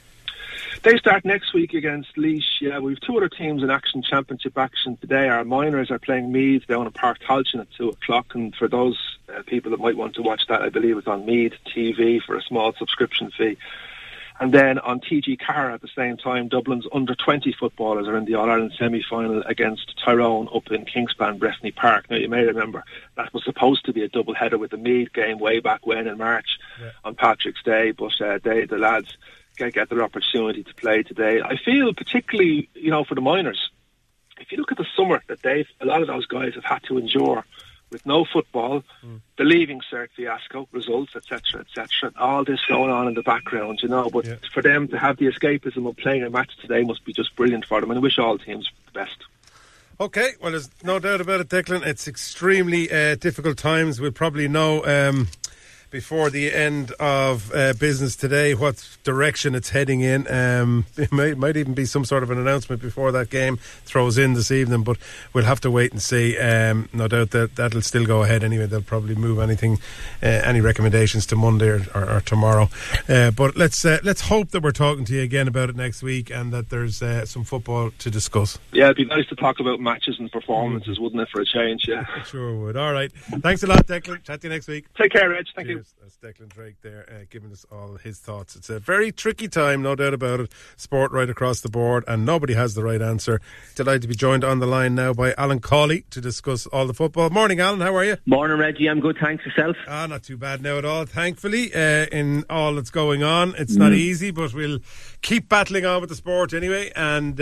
They start next week against Laois. Yeah, we have 2 other teams in action, championship action today. Our minors are playing Meath down at Park Talchin at 2 o'clock, and for those people that might want to watch that, I believe it's on Meath TV for a small subscription fee. And then on TG Carr at the same time, Dublin's under-20 footballers are in the All-Ireland semi-final against Tyrone up in Kingspan, Breffni Park. Now, you may remember that was supposed to be a double-header with the Meath game way back when in March on Patrick's Day, but the lads get their opportunity to play today. I feel particularly, for the minors, if you look at the summer that a lot of those guys have had to endure with no football, the Leaving Cert fiasco, results, etc., all this going on in the background, but for them to have the escapism of playing a match today must be just brilliant for them, and I wish all teams the best. Okay, well, there's no doubt about it, Declan. It's extremely difficult times. We'll probably know before the end of business today what direction it's heading in. It might even be some sort of an announcement before that game throws in this evening, but we'll have to wait and see. No doubt that'll still go ahead anyway. They'll probably move any recommendations to Monday or tomorrow. But let's hope that we're talking to you again about it next week and that there's some football to discuss. Yeah, it'd be nice to talk about matches and performances, wouldn't it, for a change? Yeah, sure would. All right, thanks a lot, Declan. Chat to you next week. Take care, Reg. Thank you. That's Declan Drake there, giving us all his thoughts. It's a very tricky time, no doubt about it. Sport right across the board, and nobody has the right answer. Delighted to be joined on the line now by Alan Cawley to discuss all the football. Morning, Alan. How are you? Morning, Reggie. I'm good. Thanks. Yourself? Not too bad now at all, thankfully. In all that's going on, it's not easy, but we'll keep battling on with the sport anyway. And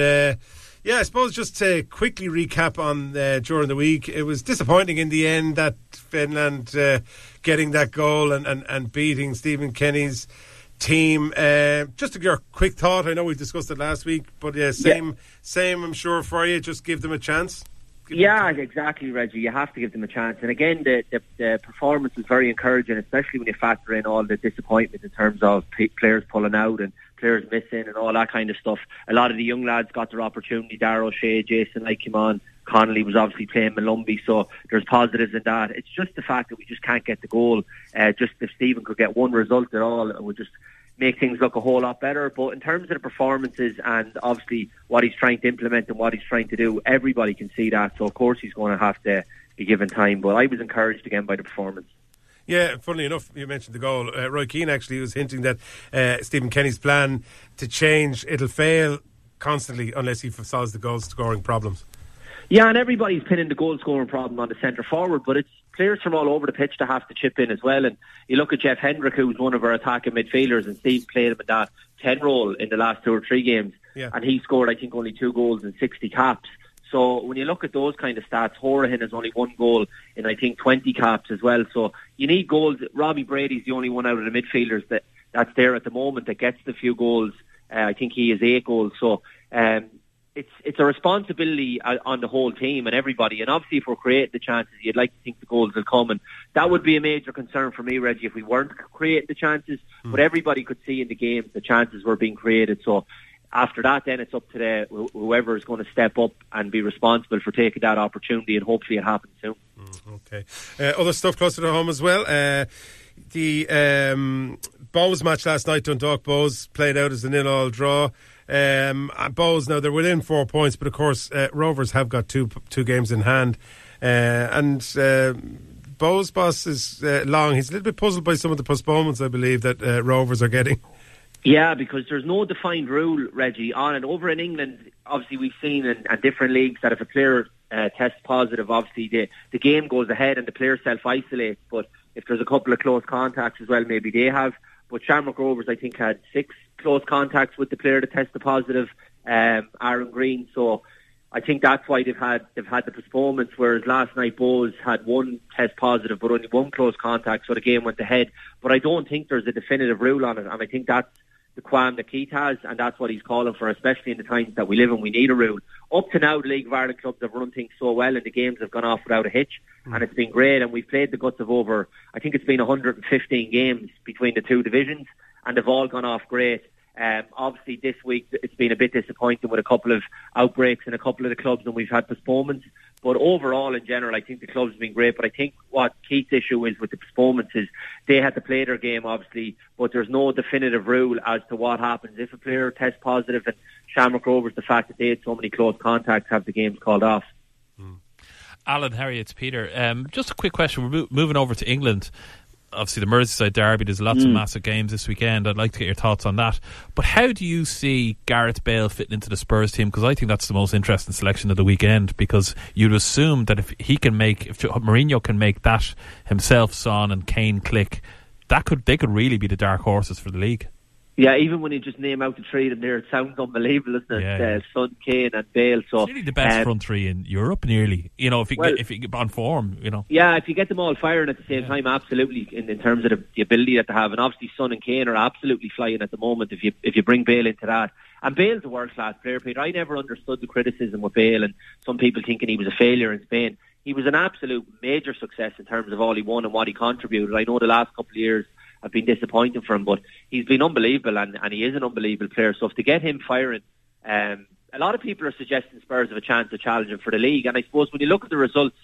I suppose just to quickly recap on during the week, it was disappointing in the end that Finland getting that goal and beating Stephen Kenny's team. Just your quick thought. I know we discussed it last week, but same I'm sure for you. Just give them a chance. Exactly, Reggie. You have to give them a chance. And again, the performance was very encouraging, especially when you factor in all the disappointment in terms of players pulling out and players missing and all that kind of stuff. A lot of the young lads got their opportunity. Darragh O'Shea, Jason Knight came on. Connolly was obviously playing Malumbi, so there's positives in that. It's just the fact that we just can't get the goal. Just if Stephen could get one result at all, it would just make things look a whole lot better. But in terms of the performances and obviously what he's trying to implement and what he's trying to do, everybody can see that. So of course he's going to have to be given time. But I was encouraged again by the performance. Yeah, funnily enough, you mentioned the goal. Roy Keane actually was hinting that Stephen Kenny's plan to change, it'll fail constantly unless he solves the goal scoring problems. Yeah, and everybody's pinning the goal scoring problem on the centre forward, but it's players from all over the pitch to have to chip in as well. And you look at Jeff Hendrick, who's one of our attacking midfielders, and Steve played him in that 10 role in the last 2 or 3 games, and he scored I think only 2 goals and 60 caps. So when you look at those kind of stats, Horahan has only 1 goal in I think 20 caps as well. So you need goals. Robbie Brady's the only one out of the midfielders that's there at the moment that gets the few goals. I think he has 8 goals. So it's a responsibility on the whole team and everybody. And obviously, if we're creating the chances, you'd like to think the goals will come. And that would be a major concern for me, Reggie, if we weren't creating the chances. But everybody could see in the game the chances were being created. So after that, then it's up to whoever is going to step up and be responsible for taking that opportunity. And hopefully it happens soon. Okay. Other stuff closer to home as well. The Bows match last night, Dundalk Bows, played out as a 0-0 draw. Bows now they're within 4 points, but of course Rovers have got two games in hand, and Bows' boss is Long. He's a little bit puzzled by some of the postponements, I believe, that Rovers are getting. Yeah, because there's no defined rule, Reggie, on and over in England. Obviously, we've seen in different leagues that if a player tests positive, obviously the game goes ahead and the player self-isolates. But if there's a couple of close contacts as well, maybe they have. But Shamrock Rovers, I think, had 6 close contacts with the player that tested positive, Aaron Green. So I think that's why they've had the postponements. Whereas last night, Bows had 1 test positive, but only 1 close contact, so the game went ahead. But I don't think there's a definitive rule on it, and I think that's the qualm that Keith has, and that's what he's calling for, especially in the times that we live in. We need a rule. Up to now, the League of Ireland clubs have run things so well, and the games have gone off without a hitch, and it's been great. And we've played the guts of over, I think it's been 115 games between the 2 divisions, and they've all gone off great. Obviously, this week it's been a bit disappointing with a couple of outbreaks in a couple of the clubs, and we've had postponements. But overall, in general, I think the club's been great. But I think what Keith's issue is with the postponements is they had to play their game, obviously, but there's no definitive rule as to what happens if a player tests positive. And Shamrock Rovers, the fact that they had so many close contacts, have the games called off. Alan, Harry, it's Peter. Just a quick question. We're moving over to England. Obviously, the Merseyside derby, there's lots of massive games this weekend. I'd like to get your thoughts on that. But how do you see Gareth Bale fitting into the Spurs team? Because I think that's the most interesting selection of the weekend, because you'd assume that if Mourinho can make that himself, Son and Kane click, they could really be the dark horses for the league. Yeah, even when you just name out the 3 of them there, it sounds unbelievable, isn't it? Yeah. Son, Kane and Bale. So it's really the best front 3 in Europe, nearly. You know, if you get on form, you know. Yeah, if you get them all firing at the same time, absolutely, in terms of the ability that they have. And obviously Son and Kane are absolutely flying at the moment if you bring Bale into that. And Bale's a world-class player, Peter. I never understood the criticism with Bale and some people thinking he was a failure in Spain. he was an absolute major success in terms of all he won and what he contributed. I know the last couple of years have been disappointing for him, but he's been unbelievable, and he is an unbelievable player. So to get him firing, a lot of people are suggesting Spurs have a chance of challenging for the league. And I suppose when you look at the results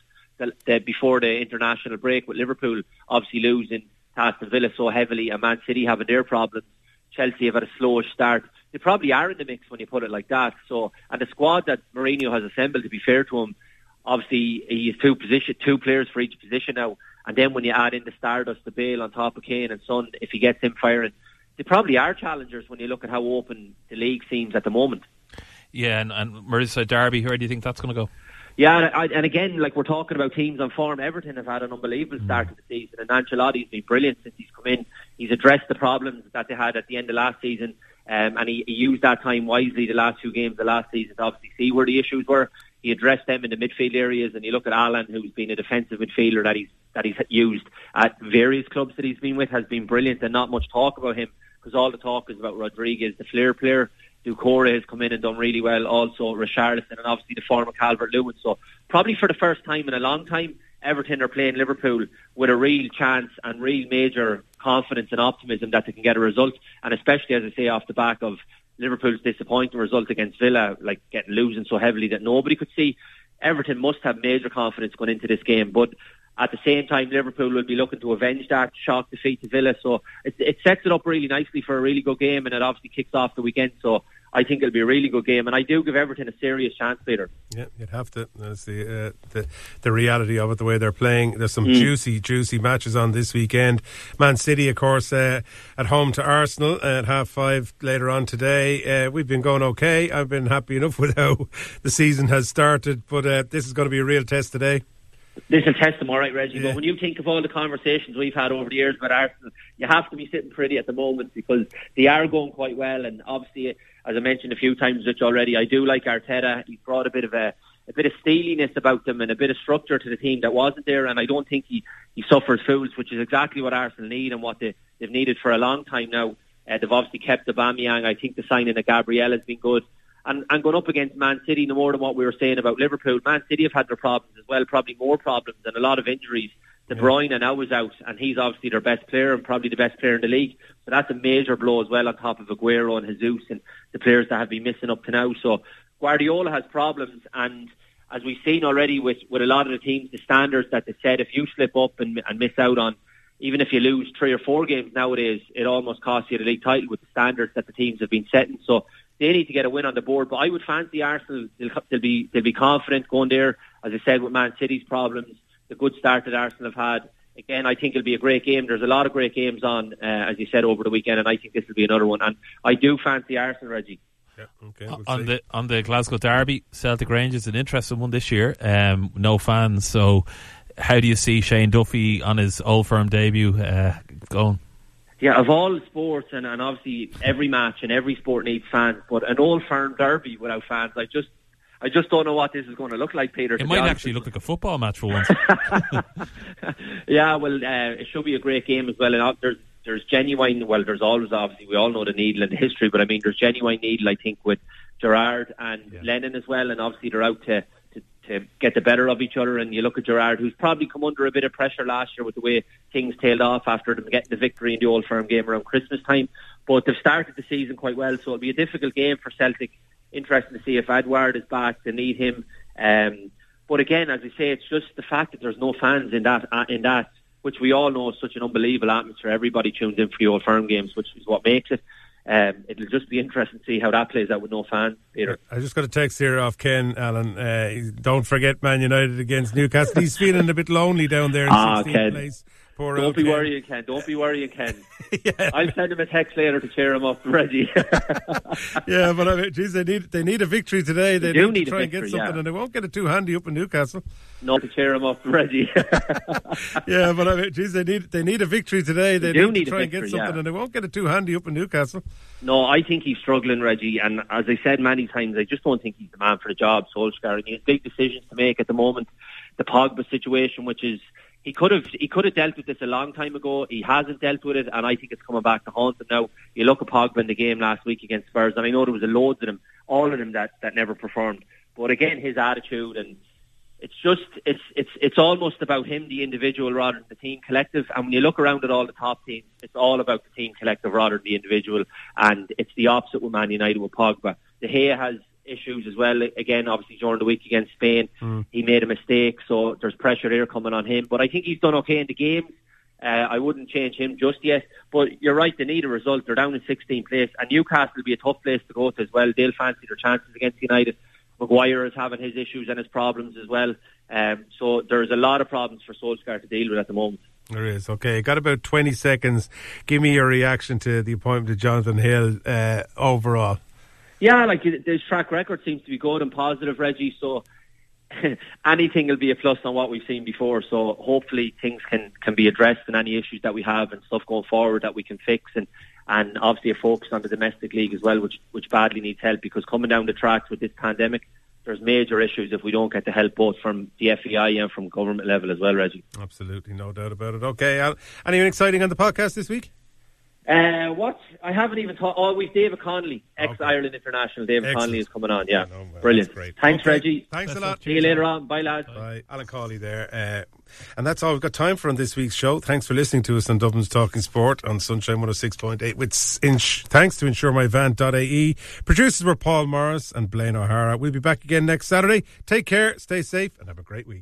before the international break, with Liverpool obviously losing to Aston Villa so heavily and Man City having their problems, Chelsea have had a slow start. They probably are in the mix when you put it like that. So, and the squad that Mourinho has assembled, to be fair to him, obviously he has two players for each position now. And then when you add in the Stardust, the Bale on top of Kane and Son, if he gets him firing, they probably are challengers when you look at how open the league seems at the moment. Yeah, and Merseyside Derby, where do you think that's going to go? Yeah, and again, like we're talking about teams on form, Everton have had an unbelievable start to the season, and Ancelotti's been brilliant since he's come in. He's addressed the problems that they had at the end of last season, and he used that time wisely the last 2 games of last season to obviously see where the issues were. He addressed them in the midfield areas, and you look at Alan, who's been a defensive midfielder that he's used at various clubs that he's been with, has been brilliant, and not much talk about him, because all the talk is about Rodriguez, the flair player. Doucouré has come in and done really well, also Richarlison, and obviously the former Calvert-Lewin. So probably for the first time in a long time, Everton are playing Liverpool with a real chance and real major confidence and optimism that they can get a result, and especially, as I say, off the back of Liverpool's disappointing result against Villa, like losing so heavily that nobody could see. Everton must have major confidence going into this game, but at the same time, Liverpool will be looking to avenge that shock defeat to Villa. So it sets it up really nicely for a really good game, and it obviously kicks off the weekend. So I think it'll be a really good game, and I do give Everton a serious chance, Peter. Yeah, you'd have to. That's the reality of it, the way they're playing. There's some juicy matches on this weekend. Man City, of course, at home to Arsenal at 5:30 later on today. We've been going okay. I've been happy enough with how the season has started, but this is going to be a real test today. This will test them all right, Reggie. But when you think of all the conversations we've had over the years about Arsenal, you have to be sitting pretty at the moment, because they are going quite well. And obviously, as I mentioned a few times already, I do like Arteta. He's brought a bit of steeliness about them and a bit of structure to the team that wasn't there. And I don't think he suffers fools, which is exactly what Arsenal need and what they've needed for a long time now. They've obviously kept Aubameyang. I think the signing of Gabriel has been good. And going up against Man City, no more than what we were saying about Liverpool, Man City have had their problems as well, probably more problems and a lot of injuries. De Bruyne now is out, and he's obviously their best player and probably the best player in the league. So that's a major blow as well, on top of Aguero and Jesus and the players that have been missing up to now. So Guardiola has problems, and as we've seen already with a lot of the teams, the standards that they set, if you slip up and miss out on, even if you lose 3 or 4 games nowadays, it almost costs you the league title with the standards that the teams have been setting. So they need to get a win on the board, but I would fancy Arsenal. They'll be confident going there, as I said, with Man City's problems, the good start that Arsenal have had. Again, I think it'll be a great game. There's a lot of great games on, as you said, over the weekend, and I think this will be another one. And I do fancy Arsenal, Reggie. Yeah, okay, we'll on the Glasgow Derby, Celtic Rangers, an interesting one this year. No fans, so how do you see Shane Duffy on his Old Firm debut going? Yeah, of all sports, and obviously every match and every sport needs fans, but an Old Firm derby without fans, I just don't know what this is going to look like, Peter. It might actually look like a football match for once. Yeah, well, it should be a great game as well. And there's genuine, well, there's always, obviously, we all know the needle and the history, but I mean, there's genuine needle, I think, with Gerrard and Lennon as well, and obviously they're out to get the better of each other. And you look at Gerrard, who's probably come under a bit of pressure last year with the way things tailed off after them getting the victory in the Old Firm game around Christmas time, but they've started the season quite well, so it'll be a difficult game for Celtic. Interesting to see if Edouard is back. They need him, but again, as I say, it's just the fact that there's no fans in that, which we all know is such an unbelievable atmosphere. Everybody tunes in for the Old Firm games, which is what makes it. It'll just be interesting to see how that plays out with no fans, Peter. I just got a text here off Ken, Alan. Don't forget Man United against Newcastle. He's feeling a bit lonely down there in 16th place. Don't be worrying, Ken. Don't be worrying, Ken. Yeah. I'll send him a text later to cheer him up, Reggie. Yeah, but I mean, geez, they need a victory today. They do need to try and get something, and they won't get it too handy up in Newcastle. Not to cheer him up, Reggie. Yeah, but I mean, geez, they need a victory today. They do need to try and get something, and they won't get it too handy up in Newcastle. No, I think he's struggling, Reggie, and as I said many times, I just don't think he's the man for the job, Solskjaer, and he has big decisions to make at the moment. The Pogba situation, which is, he could have dealt with this a long time ago. He hasn't dealt with it, and I think it's coming back to haunt him now. You look at Pogba in the game last week against Spurs, and I know there was loads of them, all of them that never performed. But again, his attitude, and it's almost about him, the individual, rather than the team collective. And when you look around at all the top teams, it's all about the team collective rather than the individual. And it's the opposite with Man United with Pogba. De Gea has issues as well. Again, obviously during the week against Spain, he made a mistake, so there's pressure there coming on him. But I think he's done okay in the games. I wouldn't change him just yet. But you're right, they need a result. They're down in 16th place, and Newcastle will be a tough place to go to as well. They'll fancy their chances against United. Maguire is having his issues and his problems as well. So there's a lot of problems for Solskjaer to deal with at the moment. There is. Okay, got about 20 seconds. Give me your reaction to the appointment of Jonathan Hill overall. Yeah, like his track record seems to be good and positive, Reggie. So anything will be a plus on what we've seen before. So hopefully things can be addressed and any issues that we have and stuff going forward that we can fix. And obviously a focus on the domestic league as well, which badly needs help, because coming down the tracks with this pandemic, there's major issues if we don't get the help both from the FEI and from government level as well, Reggie. Absolutely, no doubt about it. Okay, anything exciting on the podcast this week? What? I haven't even thought. Oh, we've David Connolly, ex-Ireland international. David Connolly is coming on, yeah. Brilliant. Great. Thanks, okay. Reggie. Thanks a lot. See you later on. Bye, lads. Bye. Alan Cawley there. And that's all we've got time for on this week's show. Thanks for listening to us on Dublin's Talking Sport on Sunshine 106.8. With thanks to InsureMyVan.ie. Producers were Paul Morris and Blaine O'Hara. We'll be back again next Saturday. Take care, stay safe, and have a great week.